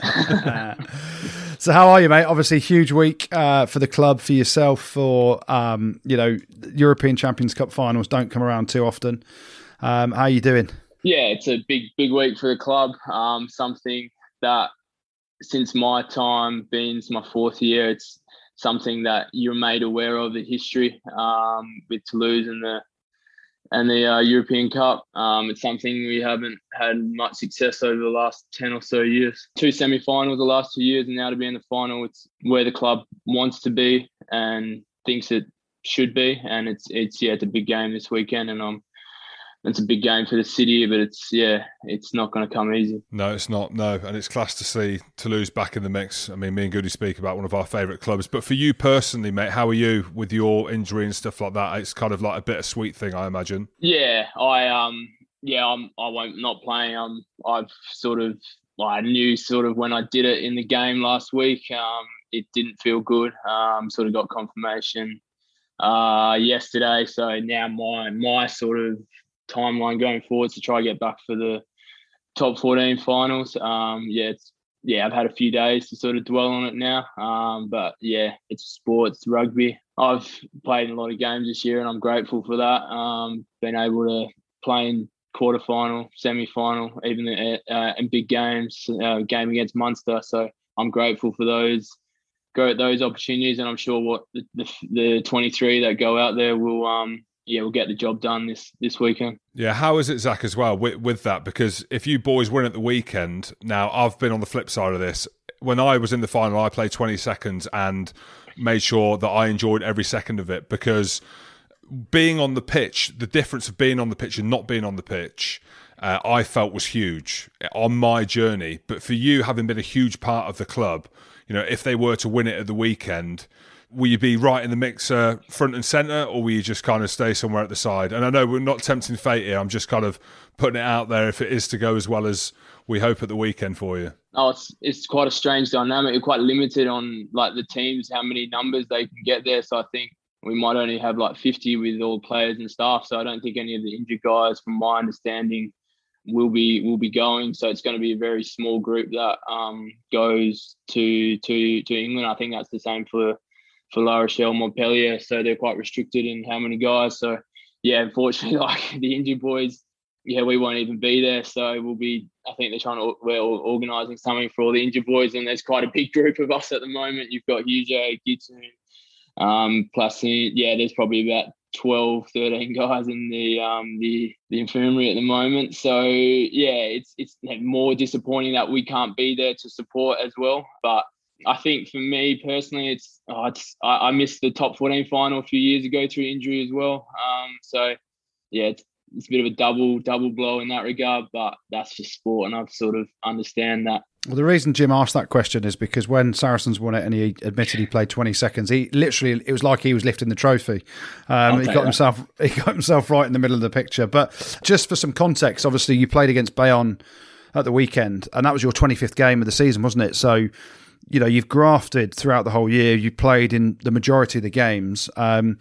So how are you, mate? Obviously, huge week uh, for the club, for yourself, for, um, you know, European Champions Cup finals don't come around too often. Um, how are you doing? Yeah, it's a big, big week for the club. Um, something that since my time, being my fourth year, it's something that you're made aware of the history um, with Toulouse and the and the uh, European Cup. Um, it's something we haven't had much success over the last ten or so years. Two semi-finals the last two years, and now to be in the final, it's where the club wants to be and thinks it should be. And it's it's yeah, it's a big game this weekend, and I'm. It's a big game for the city, but it's, yeah, it's not going to come easy. No, it's not, no. And it's class to see Toulouse back in the mix. I mean, me and Goody speak about one of our favourite clubs. But for you personally, mate, how are you with your injury and stuff like that? It's kind of like a bittersweet thing, I imagine. Yeah, I um, yeah, I'm, I won't not playing. Um, I've sort of, well, I knew sort of when I did it in the game last week, um, it didn't feel good. Um, sort of got confirmation uh, yesterday. So now my my sort of timeline going forward to try to get back for the top fourteen finals. Um, yeah, it's, yeah, I've had a few days to sort of dwell on it now. Um, but yeah, it's sport, it's rugby. I've played in a lot of games this year and I'm grateful for that. Um, been able to play in quarterfinal, semi-final, even uh, in big games, uh, game against Munster. So I'm grateful for those go those opportunities, and I'm sure what the, the, the twenty-three that go out there will um yeah will get the job done this this weekend. Yeah, how is it, Zach, as well with, with that? Because if you boys win at the weekend, now I've been on the flip side of this. When I was in the final, I played twenty seconds and made sure that I enjoyed every second of it, because being on the pitch, the difference of being on the pitch and not being on the pitch, uh, I felt was huge on my journey. But for you, having been a huge part of the club, you know, if they were to win it at the weekend, will you be right in the mix uh, front and centre, or will you just kind of stay somewhere at the side? And I know we're not tempting fate here. I'm just kind of putting it out there if it is to go as well as we hope at the weekend for you. Oh, it's it's quite a strange dynamic. We're quite limited on like the teams, how many numbers they can get there. So I think we might only have like fifty with all players and staff. So I don't think any of the injured guys, from my understanding, will be will be going. So it's going to be a very small group that um, goes to to to England. I think that's the same for for La Rochelle, Montpellier. So they're quite restricted in how many guys. So yeah, unfortunately, like the injured boys, yeah, we won't even be there. So we'll be, I think they're trying to, we're organising something for all the injured boys, and there's quite a big group of us at the moment. You've got Hugo, Gitsun, um, plus, yeah, there's probably about twelve, thirteen guys in the um the, the infirmary at the moment. So yeah, it's it's more disappointing that we can't be there to support as well. But I think for me personally, it's, oh, it's I, I missed the top fourteen final a few years ago through injury as well. Um, so yeah, it's, it's a bit of a double double blow in that regard, but that's just sport, and I've sort of understand that. Well, the reason Jim asked that question is because when Saracens won it and he admitted he played twenty seconds, he literally, it was like he was lifting the trophy. Um, he got that. himself he got himself right in the middle of the picture. But just for some context, obviously you played against Bayonne at the weekend, and that was your twenty-fifth game of the season, wasn't it? So, you know, you've grafted throughout the whole year. You played in the majority of the games. Um,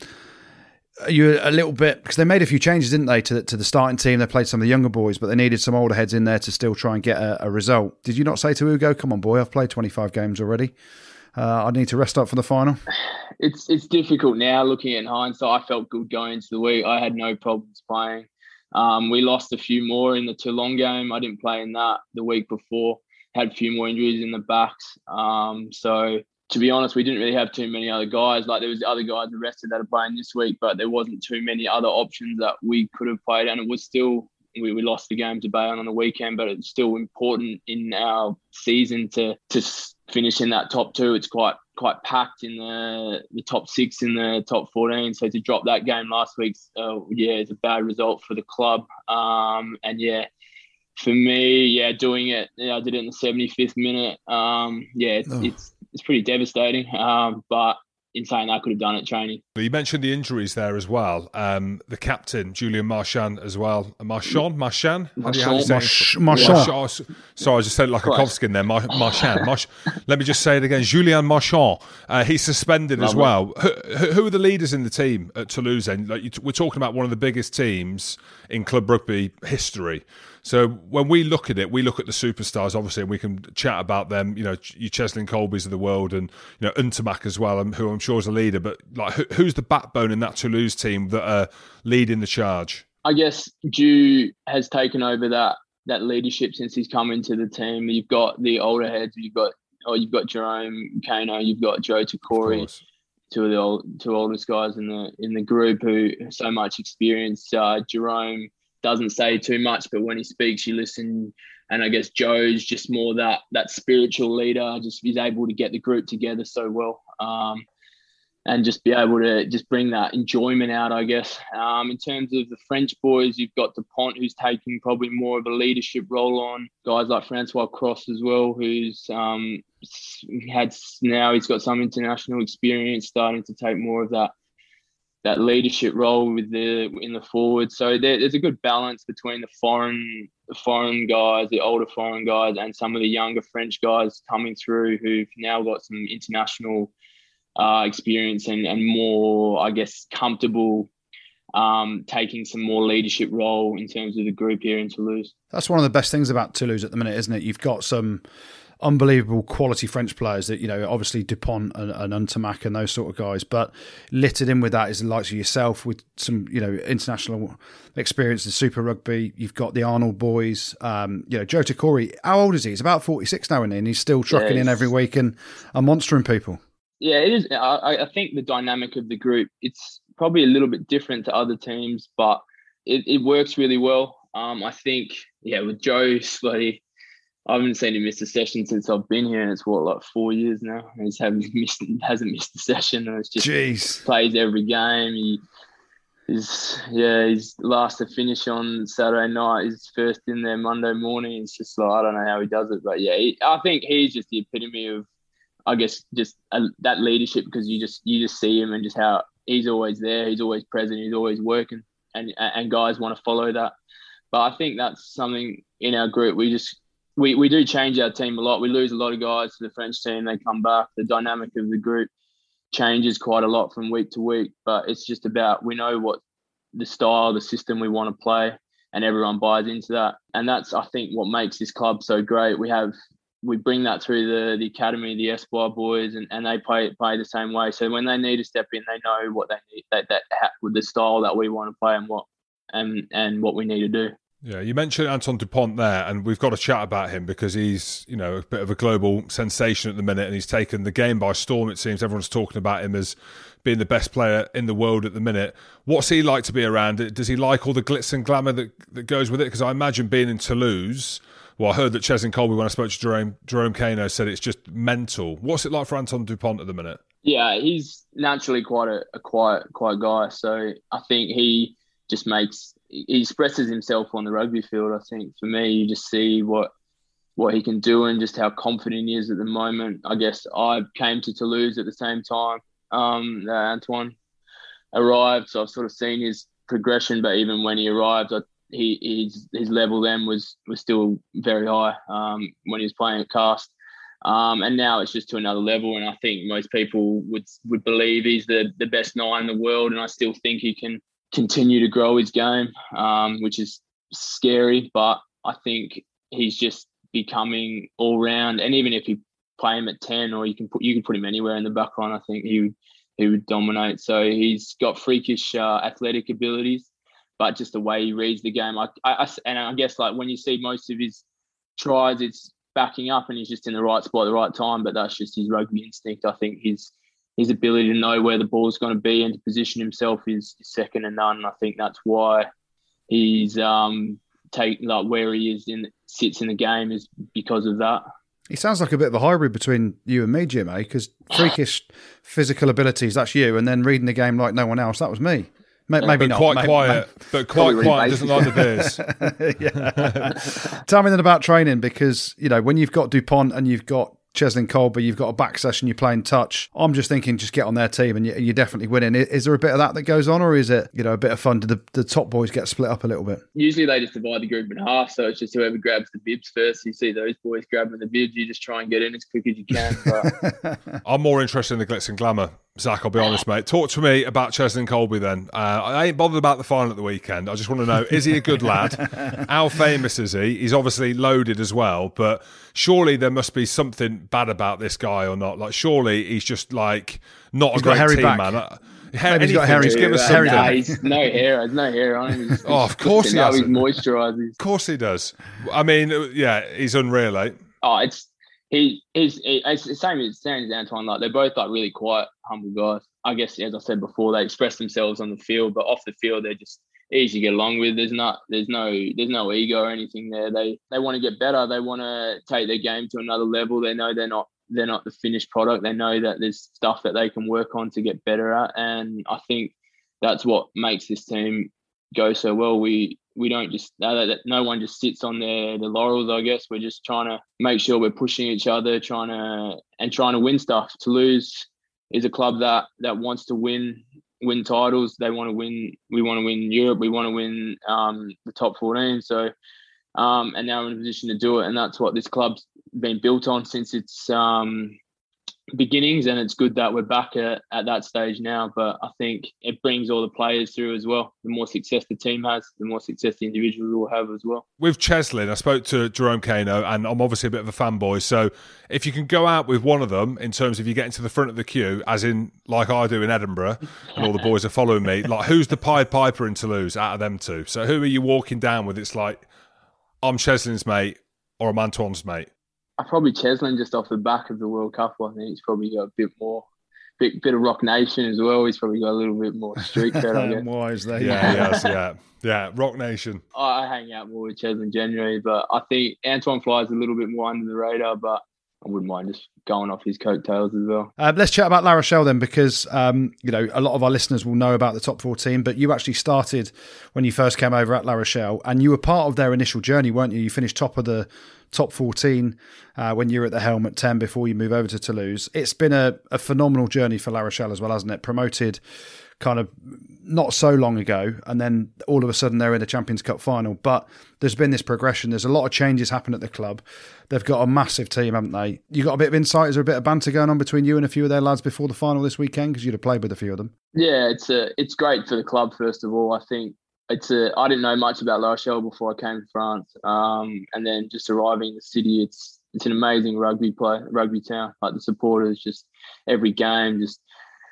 you a little bit, because they made a few changes, didn't they, to the, to the starting team? They played some of the younger boys, but they needed some older heads in there to still try and get a, a result. Did you not say to Hugo, come on, boy, I've played twenty-five games already. Uh, I need to rest up for the final? It's it's difficult now looking at hindsight. I felt good going into the week. I had no problems playing. Um, we lost a few more in the Toulon game. I didn't play in that the week before. Had a few more injuries in the backs. Um, so... To be honest, we didn't really have too many other guys. Like, there was other guys arrested that are playing this week, but there wasn't too many other options that we could have played. And it was still, we, we lost the game to Bayonne on the weekend, but it's still important in our season to to finish in that top two. It's quite quite packed in the the top six in the top fourteen. So to drop that game last week, uh, yeah, it's a bad result for the club. Um, and yeah, for me, yeah, doing it, yeah, I did it in the seventy-fifth minute. Um, yeah, it's, oh. it's It's pretty devastating, um, but in saying that, I could have done it training. You mentioned the injuries there as well. Um, the captain, Julian Marchand, as well. Marchand? Marchand? How do you, how do you say March- Marchand. Marchand. Sorry, I just said it like a Kovskin there. Mar- Marchand. March- Let me just say it again. Julian Marchand. Uh, he's suspended Lovely. as well. Who, who are the leaders in the team at Toulouse? And like you, we're talking about one of the biggest teams in club rugby history. So when we look at it, we look at the superstars, obviously, and we can chat about them. You know, you Cheslin Colbys of the world, and you know Untermack as well, who I'm sure is a leader. But like, who, who's the backbone in that Toulouse team that are leading the charge? I guess Ju has taken over that that leadership since he's come into the team. You've got the older heads. You've got oh, you've got Jerome Kano. You've got Joe Takori, two of the old, two oldest guys in the in the group who have so much experience. Uh, Jerome doesn't say too much, but when he speaks, you listen. And I guess Joe's just more that that spiritual leader. Just he's able to get the group together so well, um, and just be able to just bring that enjoyment out, I guess. Um, in terms of the French boys, you've got Dupont, who's taking probably more of a leadership role on. Guys like Francois Cross as well, who's um, had now he's got some international experience, starting to take more of that. that leadership role with the in the forward. So there, there's a good balance between the foreign the foreign guys, the older foreign guys, and some of the younger French guys coming through who've now got some international uh, experience and, and more, I guess, comfortable um, taking some more leadership role in terms of the group here in Toulouse. That's one of the best things about Toulouse at the minute, isn't it? You've got some unbelievable quality French players that, you know, obviously Dupont and, and Untermack and those sort of guys, but littered in with that is the likes of yourself with some, you know, international experience in Super Rugby. You've got the Arnold boys, um, you know, Joe Takori. How old is he? He's about forty-six now, isn't he? And he's still trucking yeah, in every week and, and monstering people. Yeah, it is. I, I think the dynamic of the group, it's probably a little bit different to other teams, but it, it works really well. Um, I think, yeah, with Joe, bloody, I haven't seen him miss a session since I've been here, and it's what, like four years now. And he's haven't missed, hasn't missed a session, and it's just Jeez. Plays every game. He is, yeah, he's last to finish on Saturday night. He's first in there Monday morning. It's just like, I don't know how he does it, but yeah, he, I think he's just the epitome of, I guess, just a, that leadership, because you just you just see him and just how he's always there, he's always present, he's always working, and and guys want to follow that. But I think that's something in our group. We just we, we do change our team a lot. We lose a lot of guys to the French team. They come back. The dynamic of the group changes quite a lot from week to week. But it's just about, we know what the style, the system we want to play, and everyone buys into that. And that's, I think, what makes this club so great. We have we bring that through the the academy, the Espoir boys, and, and they play play the same way. So when they need to step in, they know what they need, that that with the style that we want to play and what and and what we need to do. Yeah, you mentioned Antoine Dupont there, and we've got to chat about him because he's, you know, a bit of a global sensation at the minute, and he's taken the game by storm. It seems everyone's talking about him as being the best player in the world at the minute. What's he like to be around? Does he like all the glitz and glamour that, that goes with it? Because I imagine being in Toulouse, well, I heard that Cheslin Kolbe, when I spoke to Jerome, Jerome Kano, said it's just mental. What's it like for Antoine Dupont at the minute? Yeah, he's naturally quite a, a quiet, quiet guy. So I think he just makes, he expresses himself on the rugby field. I think for me, you just see what what he can do and just how confident he is at the moment. I guess I came to Toulouse at the same time um, that Antoine arrived, so I've sort of seen his progression. But even when he arrived, I, he his his level then was was still very high um, when he was playing at Cast. Um, and now it's just to another level, and I think most people would would believe he's the the best nine in the world, and I still think he can continue to grow his game, um, which is scary, but I think he's just becoming all round. And even if you play him at ten, or you can put you can put him anywhere in the back line, I think he would he would dominate. So he's got freakish uh, athletic abilities, but just the way he reads the game. I, I, and I guess like when you see most of his tries, it's backing up and he's just in the right spot at the right time. But that's just his rugby instinct. I think his his ability to know where the ball is going to be and to position himself is, is second to none. And I think that's why he's um take like where he is in sits in the game is because of that. He sounds like a bit of a hybrid between you and me, Jim, eh? Because freakish physical abilities, that's you, and then reading the game like no one else, that was me. Maybe but not. Quite maybe, quiet, maybe. but quite really quiet. Doesn't like the beers. Yeah. Tell me then about training, because you know when you've got Dupont and you've got Cheslin Kolbe, you've got a back session, you're playing touch. I'm just thinking, just get on their team and you're definitely winning. Is there a bit of that that goes on, or is it, you know, a bit of fun? Do the, the top boys get split up a little bit? Usually they just divide the group in half, so it's just whoever grabs the bibs first. You see those boys grabbing the bibs, you just try and get in as quick as you can. But I'm more interested in the glitz and glamour. Zach, I'll be honest, mate. Talk to me about Cheslin Kolbe then. Uh, I ain't bothered about the final at the weekend. I just want to know, is he a good lad? How famous is he? He's obviously loaded as well, but surely there must be something bad about this guy or not. Like, surely he's just like not he's a great team, back. man. Uh, Maybe he's got hairy, just give us hairy something. Nah, he's no hair. There's no hair on him. He's, oh, of course he has. He's moisturised. Of course he does. I mean, yeah, he's unreal, eh? Oh, it's he. He's he, it's the same as same as Antoine. Like they're both like really quiet, humble guys. I guess as I said before, they express themselves on the field, but off the field they're just easy to get along with. There's not there's no there's no ego or anything there. They they want to get better. They want to take their game to another level. They know they're not they're not the finished product. They know that there's stuff that they can work on to get better at, and I think that's what makes this team go so well. We we don't just no one just sits on their the laurels. I guess we're just trying to make sure we're pushing each other, trying to and trying to win stuff. Toulouse is a club that that wants to win win titles. They want to win. We want to win Europe. We want to win um, the top fourteen. So, um, and now we're in a position to do it. And that's what this club's been built on since its um, beginnings, and it's good that we're back at, at that stage now. But I think it brings all the players through as well. The more success the team has, the more success the individuals will have as well. With Cheslin, I spoke to Jerome Kano, and I'm obviously a bit of a fanboy, so if you can go out with one of them in terms of you getting to the front of the queue, as in like I do in Edinburgh, and all the boys are following me, like who's the Pied Piper in Toulouse out of them two? So who are you walking down with? It's like, I'm Cheslin's mate or I'm Antoine's mate. I probably Cheslin just off the back of the World Cup. I think he's probably got a bit more, bit bit of Rock Nation as well. He's probably got a little bit more street cred, I guess. Why is that? Yeah, yes, yeah, yeah. Rock Nation. I hang out more with Cheslin generally, but I think Antoine flies a little bit more under the radar. But I wouldn't mind just going off his coattails as well. Uh, let's chat about La Rochelle then, because um, you know a lot of our listeners will know about the top fourteen, but you actually started when you first came over at La Rochelle, and you were part of their initial journey, weren't you? You finished top of the top fourteen uh, when you were at the helm at ten before you move over to Toulouse. It's been a, a phenomenal journey for La Rochelle as well, hasn't it? Promoted kind of not so long ago, and then all of a sudden they're in the Champions Cup final. But there's been this progression. There's a lot of changes happen at the club. They've got a massive team, haven't they? You got a bit of insight? Is there a bit of banter going on between you and a few of their lads before the final this weekend? Because you'd have played with a few of them. Yeah, it's a, it's great for the club, first of all. I think it's a, I didn't know much about La Rochelle before I came to France. Um, and then just arriving in the city, it's it's an amazing rugby play, rugby town. Like the supporters, just every game, just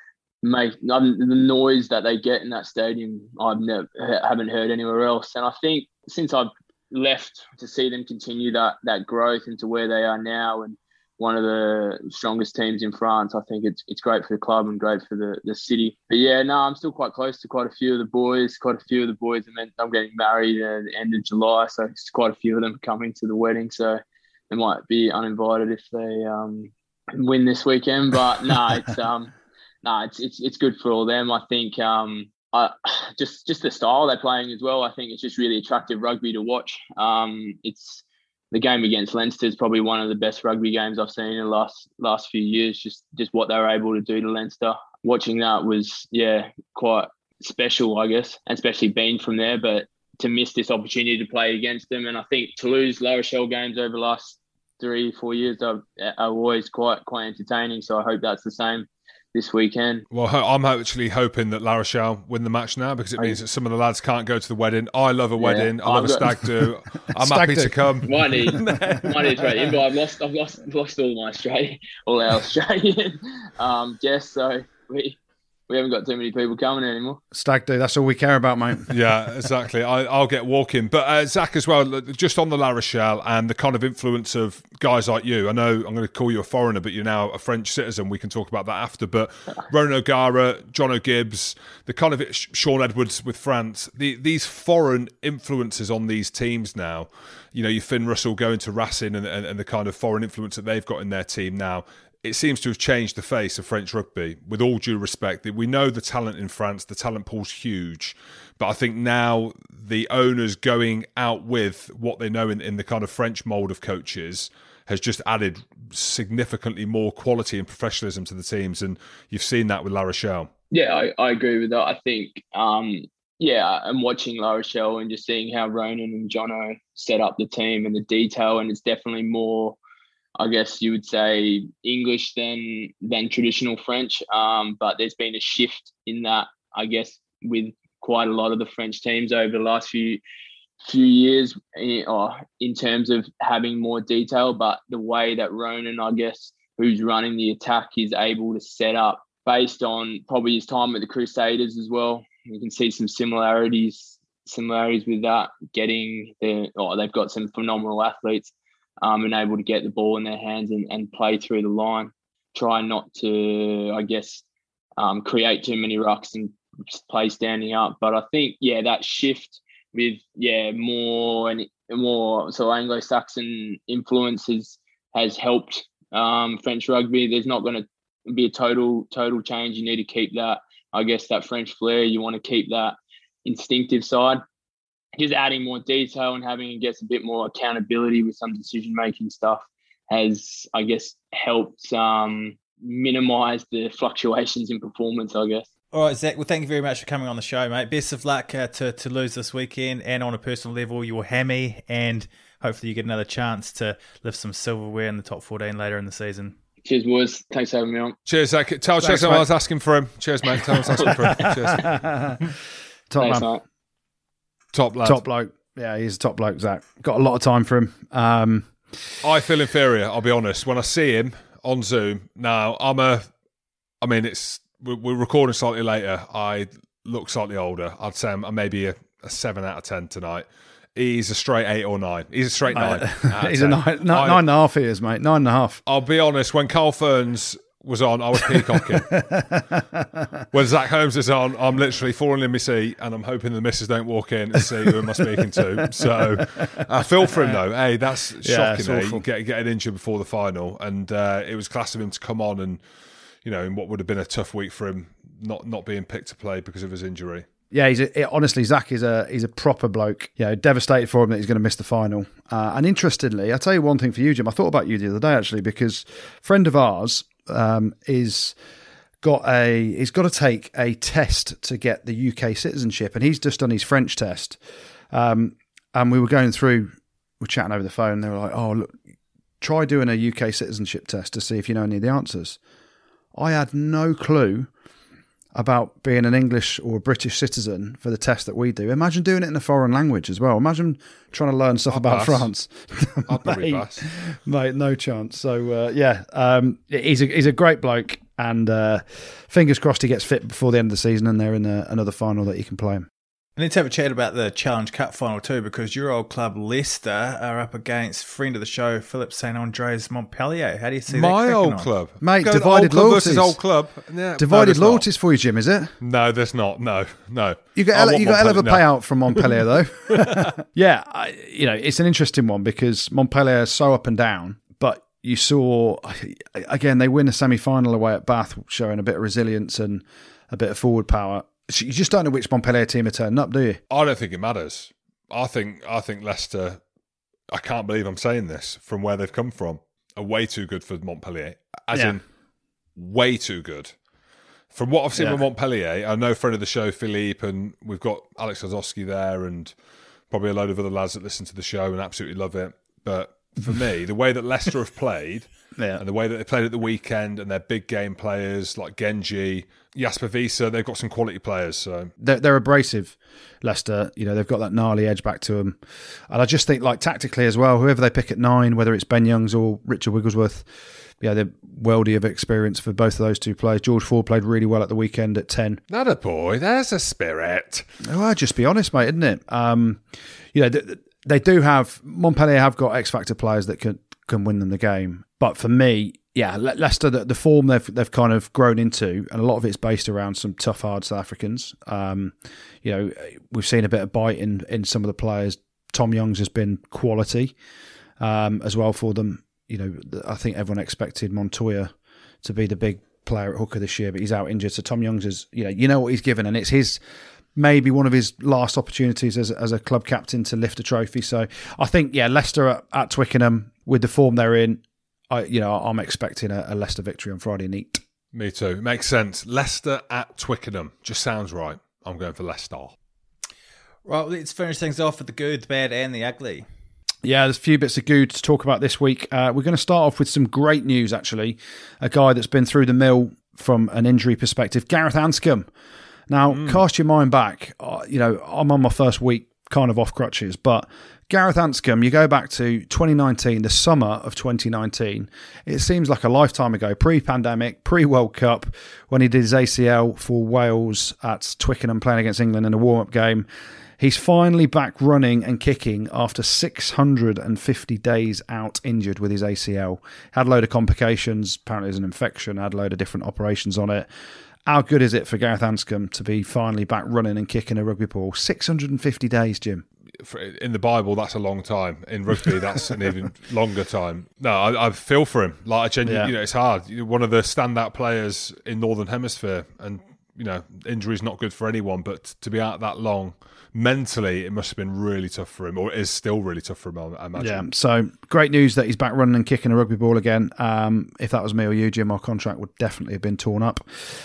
make the noise that they get in that stadium. I've never haven't heard anywhere else. And I think since I've left, to see them continue that that growth into where they are now and one of the strongest teams in France, I think it's it's great for the club and great for the, the city. But yeah, no, I'm still quite close to quite a few of the boys. Quite a few of the boys, I mean, I'm getting married at the end of July, so it's quite a few of them coming to the wedding. So they might be uninvited if they um, win this weekend. But no, it's um, no, it's it's it's good for all them. I think um, I, just just the style they're playing as well. I think it's just really attractive rugby to watch. Um, it's the game against Leinster is probably one of the best rugby games I've seen in the last last few years. Just just what they were able to do to Leinster. Watching that was yeah quite special, I guess, and especially being from there. But to miss this opportunity to play against them, and I think Toulouse La Rochelle games over the last three four years are, are always quite quite entertaining. So I hope that's the same this weekend. Well, I'm actually hoping that La Rochelle win the match now, because it means that some of the lads can't go to the wedding. I love a yeah, wedding. I love I've a got... stag do. I'm stag happy do. to come. Might need, might need Australian, but I've lost, I've lost, lost all my Australian, all our Australian um, guests. So we. We haven't got too many people coming anymore. Stag do, that's all we care about, mate. Yeah, exactly. I, I'll get walking. But uh, Zach, as well, just on the La Rochelle and the kind of influence of guys like you. I know I'm going to call you a foreigner, but you're now a French citizen. We can talk about that after. But Ronan O'Gara, John O'Gibbs, the kind of Sean Edwards with France, the, these foreign influences on these teams now. You know, your Finn Russell going to Racing and, and, and the kind of foreign influence that they've got in their team now. It seems to have changed the face of French rugby, with all due respect. We know the talent in France, the talent pool's huge, but I think now the owners going out with what they know in, in the kind of French mould of coaches has just added significantly more quality and professionalism to the teams, and you've seen that with La Rochelle. Yeah, I, I agree with that. I think, um, yeah, I'm watching La Rochelle and just seeing how Ronan and Jono set up the team and the detail, and it's definitely more, I guess you would say, English than than traditional French. Um, but there's been a shift in that, I guess, with quite a lot of the French teams over the last few few years in, or in terms of having more detail. But the way that Ronan, I guess, who's running the attack, is able to set up based on probably his time with the Crusaders as well. You can see some similarities similarities with that. Getting the, oh, they've got some phenomenal athletes. Um, and able to get the ball in their hands and, and play through the line. Try not to, I guess, um, create too many rucks and just play standing up. But I think, yeah, that shift with, yeah, more and more so Anglo-Saxon influences has helped um, French rugby. There's not going to be a total total change. You need to keep that, I guess, that French flair. You want to keep that instinctive side. Just adding more detail and having, I guess, a bit more accountability with some decision-making stuff has, I guess, helped um, minimise the fluctuations in performance, I guess. All right, Zach, well, thank you very much for coming on the show, mate. Best of luck uh, to Toulouse this weekend, and on a personal level, your hammy, and hopefully you get another chance to lift some silverware in the top fourteen later in the season. Cheers, boys. Thanks for having me on. Cheers, Zach. Tell Cheers, I was asking for him. Cheers, mate. Tell him I was asking for him. Cheers. Top Thanks, man. mate. Top lad. Top bloke. Yeah, he's a top bloke, Zach. Got a lot of time for him. Um, I feel inferior, I'll be honest. When I see him on Zoom, now I'm a, I mean, it's we're, we're recording slightly later. I look slightly older. I'd say I'm maybe a, a seven out of ten tonight. He's a straight eight or nine. He's a straight nine. he's a nine, nine, nine and a half years, mate. Nine and a half. I'll be honest, when Carl Ferns was on, I was peacocking. When Zach Holmes is on, I'm literally falling in my seat and I'm hoping the missus don't walk in and see who am I speaking to. So I feel for him though. Hey, that's Yeah, shocking. it's Eh? awful. Get, getting injured before the final. And uh, it was class of him to come on and, you know, in what would have been a tough week for him, not, not being picked to play because of his injury. Yeah, he's a, honestly, Zach is a he's a proper bloke. You know, devastated for him that he's going to miss the final. Uh, and interestingly, I'll tell you one thing for you, Jim. I thought about you the other day actually, because a friend of ours um, is got a he's got to take a test to get the U K citizenship, and he's just done his French test. Um, and we were going through, we're chatting over the phone. They were like, "Oh, look, try doing a U K citizenship test to see if you know any of the answers." I had no clue about being an English or a British citizen for the test that we do. Imagine doing it in a foreign language as well. Imagine trying to learn stuff I'll about pass. France. I'd probably mate, pass. mate, no chance. So uh, yeah, um, he's a he's a great bloke, and uh, fingers crossed he gets fit before the end of the season, and they're in a, another final that he can play him. And let's have a chat about the Challenge Cup final too, because your old club Leicester are up against friend of the show Philippe Saint Andre's Montpellier. How do you see that? My cracking old on? club. Mate, Going divided old club loyalties. versus old club. Yeah, no, Divided there's not. loyalties for you, Jim, is it? No, there's not. No, no. You got I ele- want you got a hell of a Montpellier- no. payout from Montpellier though. yeah, I, you know it's an interesting one because Montpellier is so up and down, but you saw again they win a semi-final away at Bath, showing a bit of resilience and a bit of forward power. You just don't know which Montpellier team are turning up, do you? I don't think it matters. I think I think Leicester, I can't believe I'm saying this, from where they've come from, are way too good for Montpellier. As Yeah. in, way too good. From what I've seen Yeah. with Montpellier, I know friend of the show, Philippe, and we've got Alex Kozowski there and probably a load of other lads that listen to the show and absolutely love it. But for me, the way that Leicester have played, Yeah. and the way that they played at the weekend, and their big game players like Genji, Jasper Wiese, they've got some quality players. So They're, they're abrasive, Leicester. You know, they've got that gnarly edge back to them. And I just think, like, tactically as well, whoever they pick at nine, whether it's Ben Youngs or Richard Wigglesworth, yeah, they're worldy of experience for both of those two players. George Ford played really well at the weekend at ten. not a boy, there's a spirit. Oh, I'll just be honest, mate, isn't it? Um, you know, they, they do have, Montpellier have got X-Factor players that can, can win them the game. But for me, yeah, Le- Leicester, the, the form they've they've kind of grown into, and a lot of it's based around some tough, hard South Africans. Um, you know, we've seen a bit of bite in, in some of the players. Tom Youngs has been quality um, as well for them. You know, I think everyone expected Montoya to be the big player at hooker this year, but he's out injured. So Tom Youngs is, you know, you know what he's given, and it's his maybe one of his last opportunities as as a club captain to lift a trophy. So I think, yeah, Leicester at, at Twickenham with the form they're in, I you know I'm expecting a, a Leicester victory on Friday neat. Me too. Makes sense. Leicester at Twickenham. Just sounds right. I'm going for Leicester. Right, let's finish things off with the good, the bad, and the ugly. Yeah, there's a few bits of good to talk about this week. Uh, we're going to start off with some great news, actually. A guy that's been through the mill from an injury perspective, Gareth Anscombe. Now, mm. cast your mind back. Uh, you know, I'm on my first week kind of off crutches, but Gareth Anscombe, you go back to twenty nineteen, the summer of twenty nineteen. It seems like a lifetime ago, pre-pandemic, pre-World Cup, when he did his A C L for Wales at Twickenham playing against England in a warm-up game. He's finally back running and kicking after six hundred fifty days out injured with his A C L. Had a load of complications, apparently there's an infection, had a load of different operations on it. How good is it for Gareth Anscombe to be finally back running and kicking a rugby ball? six hundred fifty days, Jim. In the Bible, that's a long time. In rugby, that's an even longer time. No, I, I feel for him. Like, I genuinely, Yeah. you know, it's hard. You're one of the standout players in Northern Hemisphere, and you know, injury's not good for anyone. But to be out that long, mentally, it must have been really tough for him, or it is still really tough for him, I imagine. Yeah, so great news that he's back running and kicking a rugby ball again. Um, if that was me or you, Jim, our contract would definitely have been torn up.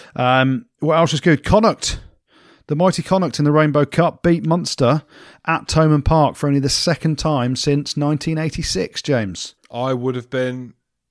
Um, what else is good? Connacht. The mighty Connacht in the Rainbow Cup beat Munster at Thomond Park for only the second time since nineteen eighty-six, James. I would have been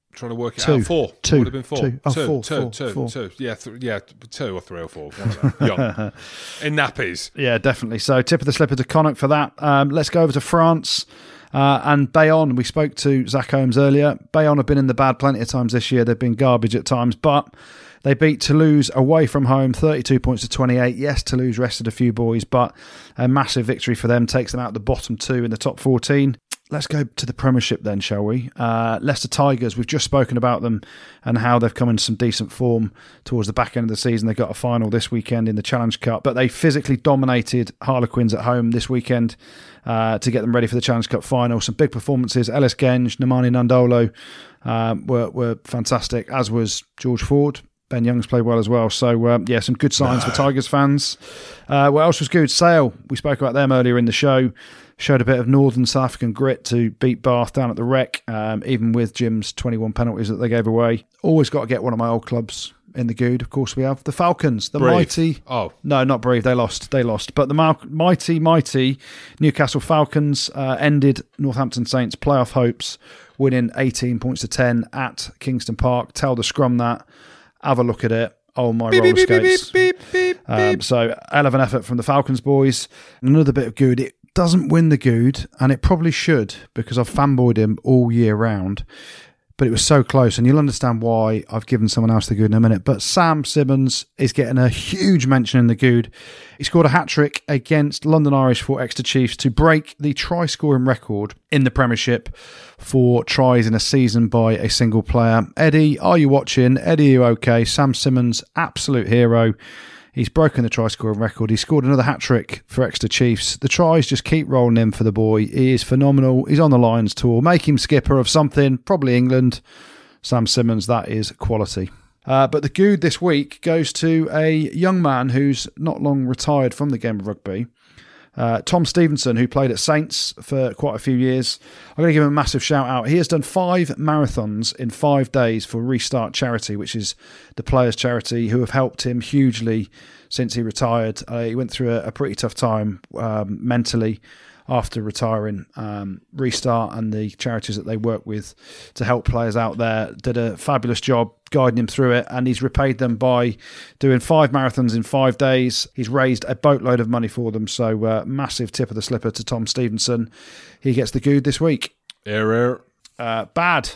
Trying to work it Two. out. Four. Two. It would have been four. Two. Oh, two. four. Two. Four. Two. Four. Two. Yeah, th- yeah, two or three or four. One of them. Young. In nappies. Yeah, definitely. So tip of the slipper to Connacht for that. Um, let's go over to France. Uh, and Bayonne, we spoke to Zach Holmes earlier. Bayonne have been in the bad plenty of times this year. They've been garbage at times, but they beat Toulouse away from home, thirty-two points to twenty-eight. Yes, Toulouse rested a few boys, but a massive victory for them takes them out the bottom two in the top fourteen. Let's go to the Premiership then, shall we? Uh, Leicester Tigers, we've just spoken about them and how they've come into some decent form towards the back end of the season. They got a final this weekend in the Challenge Cup, but they physically dominated Harlequins at home this weekend uh, to get them ready for the Challenge Cup final. Some big performances. Ellis Genge, Nemani Nandolo uh, were, were fantastic, as was George Ford. Ben Young's played well as well. So, um, yeah, some good signs no. for Tigers fans. Uh, what else was good? Sale, we spoke about them earlier in the show. Showed a bit of Northern South African grit to beat Bath down at the Rec, um, even with Jim's twenty-one penalties that they gave away. Always got to get one of my old clubs in the good. Of course we have. The Falcons, the Brave. mighty... Oh. No, not Brave. They lost. They lost. But the mal- mighty, mighty Newcastle Falcons uh, ended Northampton Saints' playoff hopes, winning eighteen points to ten at Kingston Park. Tell the scrum that. Have a look at it. Oh, my beep, roller beep, skates. Beep, beep, beep, beep, um, so, hell of an effort from the Falcons boys. Another bit of good. It doesn't win the good, and it probably should, because I've fanboyed him all year round. But it was so close, and you'll understand why I've given someone else the good in a minute. But Sam Simmons is getting a huge mention in the good. He scored a hat-trick against London Irish for Exeter Chiefs to break the try-scoring record in the Premiership for tries in a season by a single player. Eddie, are you watching? Eddie, are you okay? Sam Simmons, absolute hero. He's broken the try-scoring record. He scored another hat-trick for Exeter Chiefs. The tries just keep rolling in for the boy. He is phenomenal. He's on the Lions tour. Make him skipper of something, probably England. Sam Simmons, that is quality. Uh, but the good this week goes to a young man who's not long retired from the game of rugby. Uh, Tom Stevenson, who played at Saints for quite a few years. I'm going to give him a massive shout out. He has done five marathons in five days for Restart Charity, which is the players' charity who have helped him hugely since he retired. Uh, he went through a, a pretty tough time um, mentally after retiring. Um, Restart and the charities that they work with to help players out there did a fabulous job guiding him through it, and he's repaid them by doing five marathons in five days. He's raised a boatload of money for them, so uh, massive tip of the slipper to Tom Stevenson. He gets the good this week. Error. Uh, bad.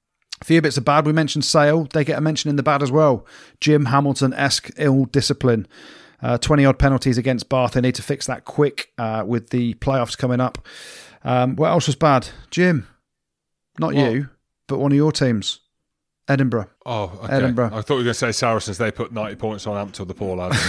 A few bits of bad. We mentioned Sale. They get a mention in the bad as well. Jim Hamilton-esque ill discipline. Uh, twenty-odd penalties against Bath. They need to fix that quick uh, with the playoffs coming up. Um, what else was bad? Jim, not what? you, but one of your teams. Edinburgh. Oh, okay. Edinburgh. I thought you were going to say Saracens. They put ninety points on Hampton, the poor lads.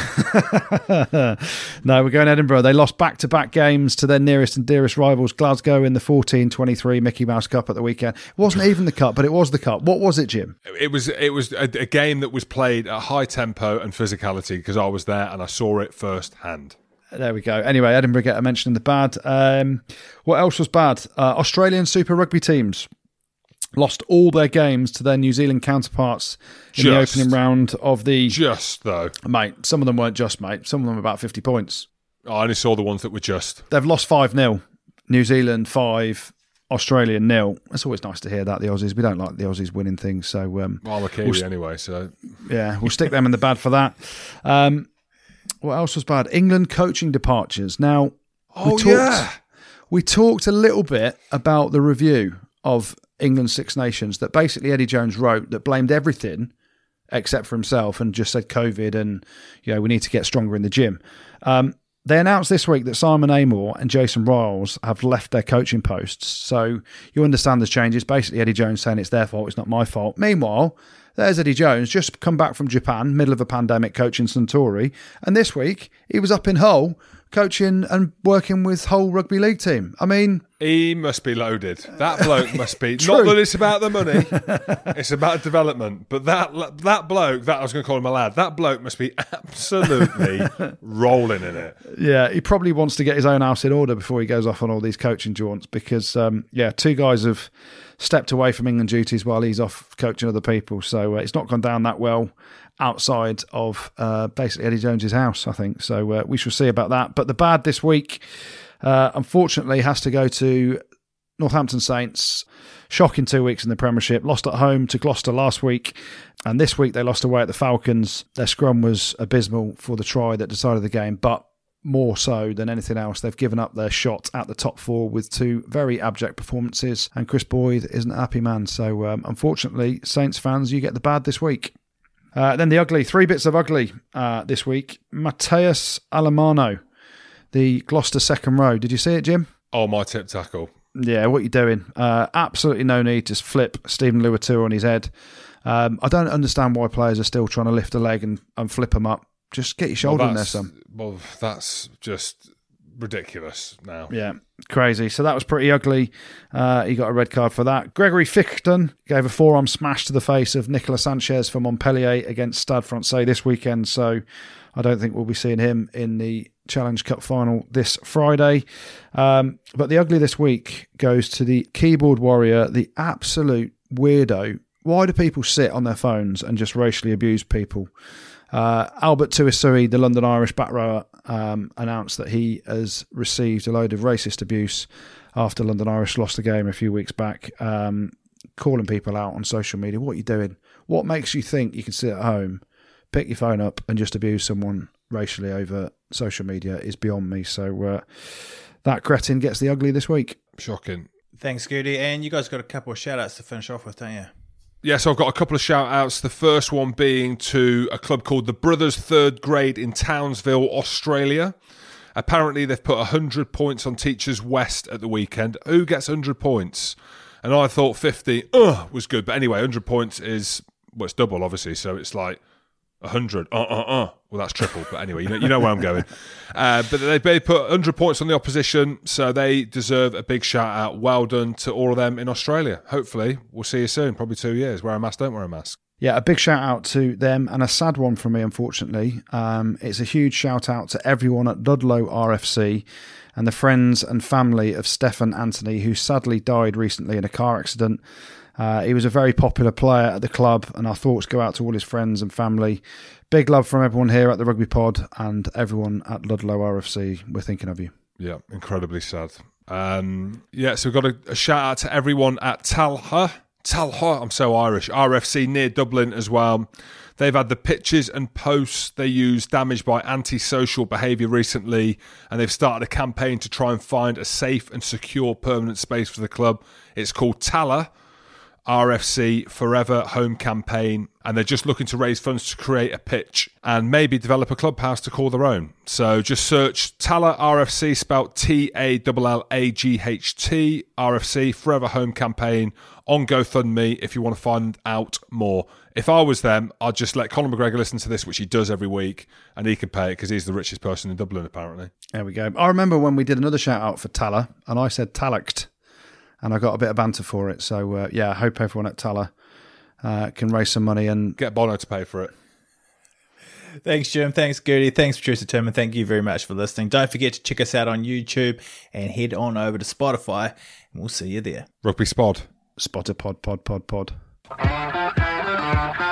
No, we're going Edinburgh. They lost back-to-back games to their nearest and dearest rivals, Glasgow, in the fourteen twenty-three Mickey Mouse Cup at the weekend. It wasn't even the cup, but it was the cup. What was it, Jim? It was it was a, a game that was played at high tempo and physicality because I was there and I saw it firsthand. There we go. Anyway, Edinburgh get a mention in the bad. Um, what else was bad? Uh, Australian Super Rugby teams lost all their games to their New Zealand counterparts in Just. the opening round of the... Just, though. Mate, some of them weren't just, mate. Some of them were about fifty points. I only saw the ones that were just. They've lost five nil. New Zealand five, Australia nil. It's always nice to hear that, the Aussies. We don't like the Aussies winning things, so... Um, well, I'm a Kiwi we'll, anyway, so... Yeah, we'll stick them in the bad for that. Um, what else was bad? England coaching departures. Now, oh, we talked, yeah. we talked a little bit about the review of England's Six Nations that basically Eddie Jones wrote that blamed everything except for himself and just said COVID and, you know, we need to get stronger in the gym. Um, they announced this week that Simon Amor and Jason Riles have left their coaching posts. So you understand there's changes. Basically, Eddie Jones saying it's their fault, it's not my fault. Meanwhile, there's Eddie Jones, just come back from Japan, middle of a pandemic, coaching Suntory. And this week, he was up in Hull, coaching and working with Hull Rugby League team. I mean... He must be loaded. That bloke must be... Not that it's about the money, it's about development. But that that bloke, that I was going to call him a lad, that bloke must be absolutely rolling in it. Yeah, he probably wants to get his own house in order before he goes off on all these coaching jaunts because, um, yeah, two guys have stepped away from England duties while he's off coaching other people. So uh, it's not gone down that well outside of uh, basically Eddie Jones's house, I think. So uh, we shall see about that. But the bad this week, uh, unfortunately, has to go to Northampton Saints, shocking two weeks in the Premiership, lost at home to Gloucester last week, and this week they lost away at the Falcons. Their scrum was abysmal for the try that decided the game, but more so than anything else, they've given up their shot at the top four with two very abject performances, and Chris Boyd isn't a happy man. So um, unfortunately, Saints fans, you get the bad this week. Uh, then the ugly, three bits of ugly uh, this week. Mateus Alemano, the Gloucester second row. Did you see it, Jim? Oh, my tip tackle. Yeah, what you doing? Uh, absolutely no need to flip Stephen Luatua on his head. Um, I don't understand why players are still trying to lift a leg and, and flip them up. Just get your shoulder well, in there, son. Well, that's just ridiculous now. Yeah, crazy. So that was pretty ugly. Uh, he got a red card for that. Gregory Fichten gave a forearm smash to the face of Nicolas Sanchez for Montpellier against Stade Francais this weekend. So I don't think we'll be seeing him in the Challenge Cup final this Friday. Um, but the ugly this week goes to the keyboard warrior, the absolute weirdo. Why do people sit on their phones and just racially abuse people? Uh, Albert Tuisuri, the London Irish back rower, um, announced that he has received a load of racist abuse after London Irish lost the game a few weeks back, um, calling people out on social media. What are you doing? What makes you think you can sit at home, pick your phone up and just abuse someone racially over social media is beyond me. So uh, that cretin gets the ugly this week. Shocking. Thanks, Goody. And you guys got a couple of shout-outs to finish off with, don't you? Yes, I've got a couple of shout-outs. The first one being to a club called the Brothers Third Grade in Townsville, Australia. Apparently, they've put one hundred points on Teachers West at the weekend. Who gets one hundred points? And I thought fifty uh, was good. But anyway, one hundred points is, well, it's double, obviously. So it's like one hundred. Uh, uh, uh. Well, that's triple. But anyway, you know, you know where I'm going. Uh, but they, they put one hundred points on the opposition, so they deserve a big shout-out. Well done to all of them in Australia. Hopefully, we'll see you soon. Probably two years. Wear a mask, don't wear a mask. Yeah, a big shout-out to them, and a sad one from me, unfortunately. Um, it's a huge shout-out to everyone at Ludlow R F C and the friends and family of Stefan Anthony, who sadly died recently in a car accident. Uh, he was a very popular player at the club, and our thoughts go out to all his friends and family. Big love from everyone here at the Rugby Pod and everyone at Ludlow R F C. We're thinking of you. Yeah, incredibly sad. Um, yeah, so we've got a, a shout out to everyone at Talha. Talha, I'm so Irish. R F C near Dublin as well. They've had the pitches and posts they use damaged by antisocial behaviour recently, and they've started a campaign to try and find a safe and secure permanent space for the club. It's called Tala. R F C Forever Home Campaign, and they're just looking to raise funds to create a pitch and maybe develop a clubhouse to call their own. So just search Tala R F C, spelt T A L L A G H T, R F C Forever Home Campaign on GoFundMe if you want to find out more. If I was them, I'd just let Conor McGregor listen to this, which he does every week, and he can pay it because he's the richest person in Dublin, apparently. There we go. I remember when we did another shout out for Tala, and I said Talacht, and I got a bit of banter for it. So, uh, yeah, I hope everyone at Tala uh, can raise some money and get Bono to pay for it. Thanks, Jim. Thanks, Gertie. Thanks, producer Tim. And thank you very much for listening. Don't forget to check us out on YouTube and head on over to Spotify, and we'll see you there. Rugby Spod. Spotter pod, pod, pod, pod.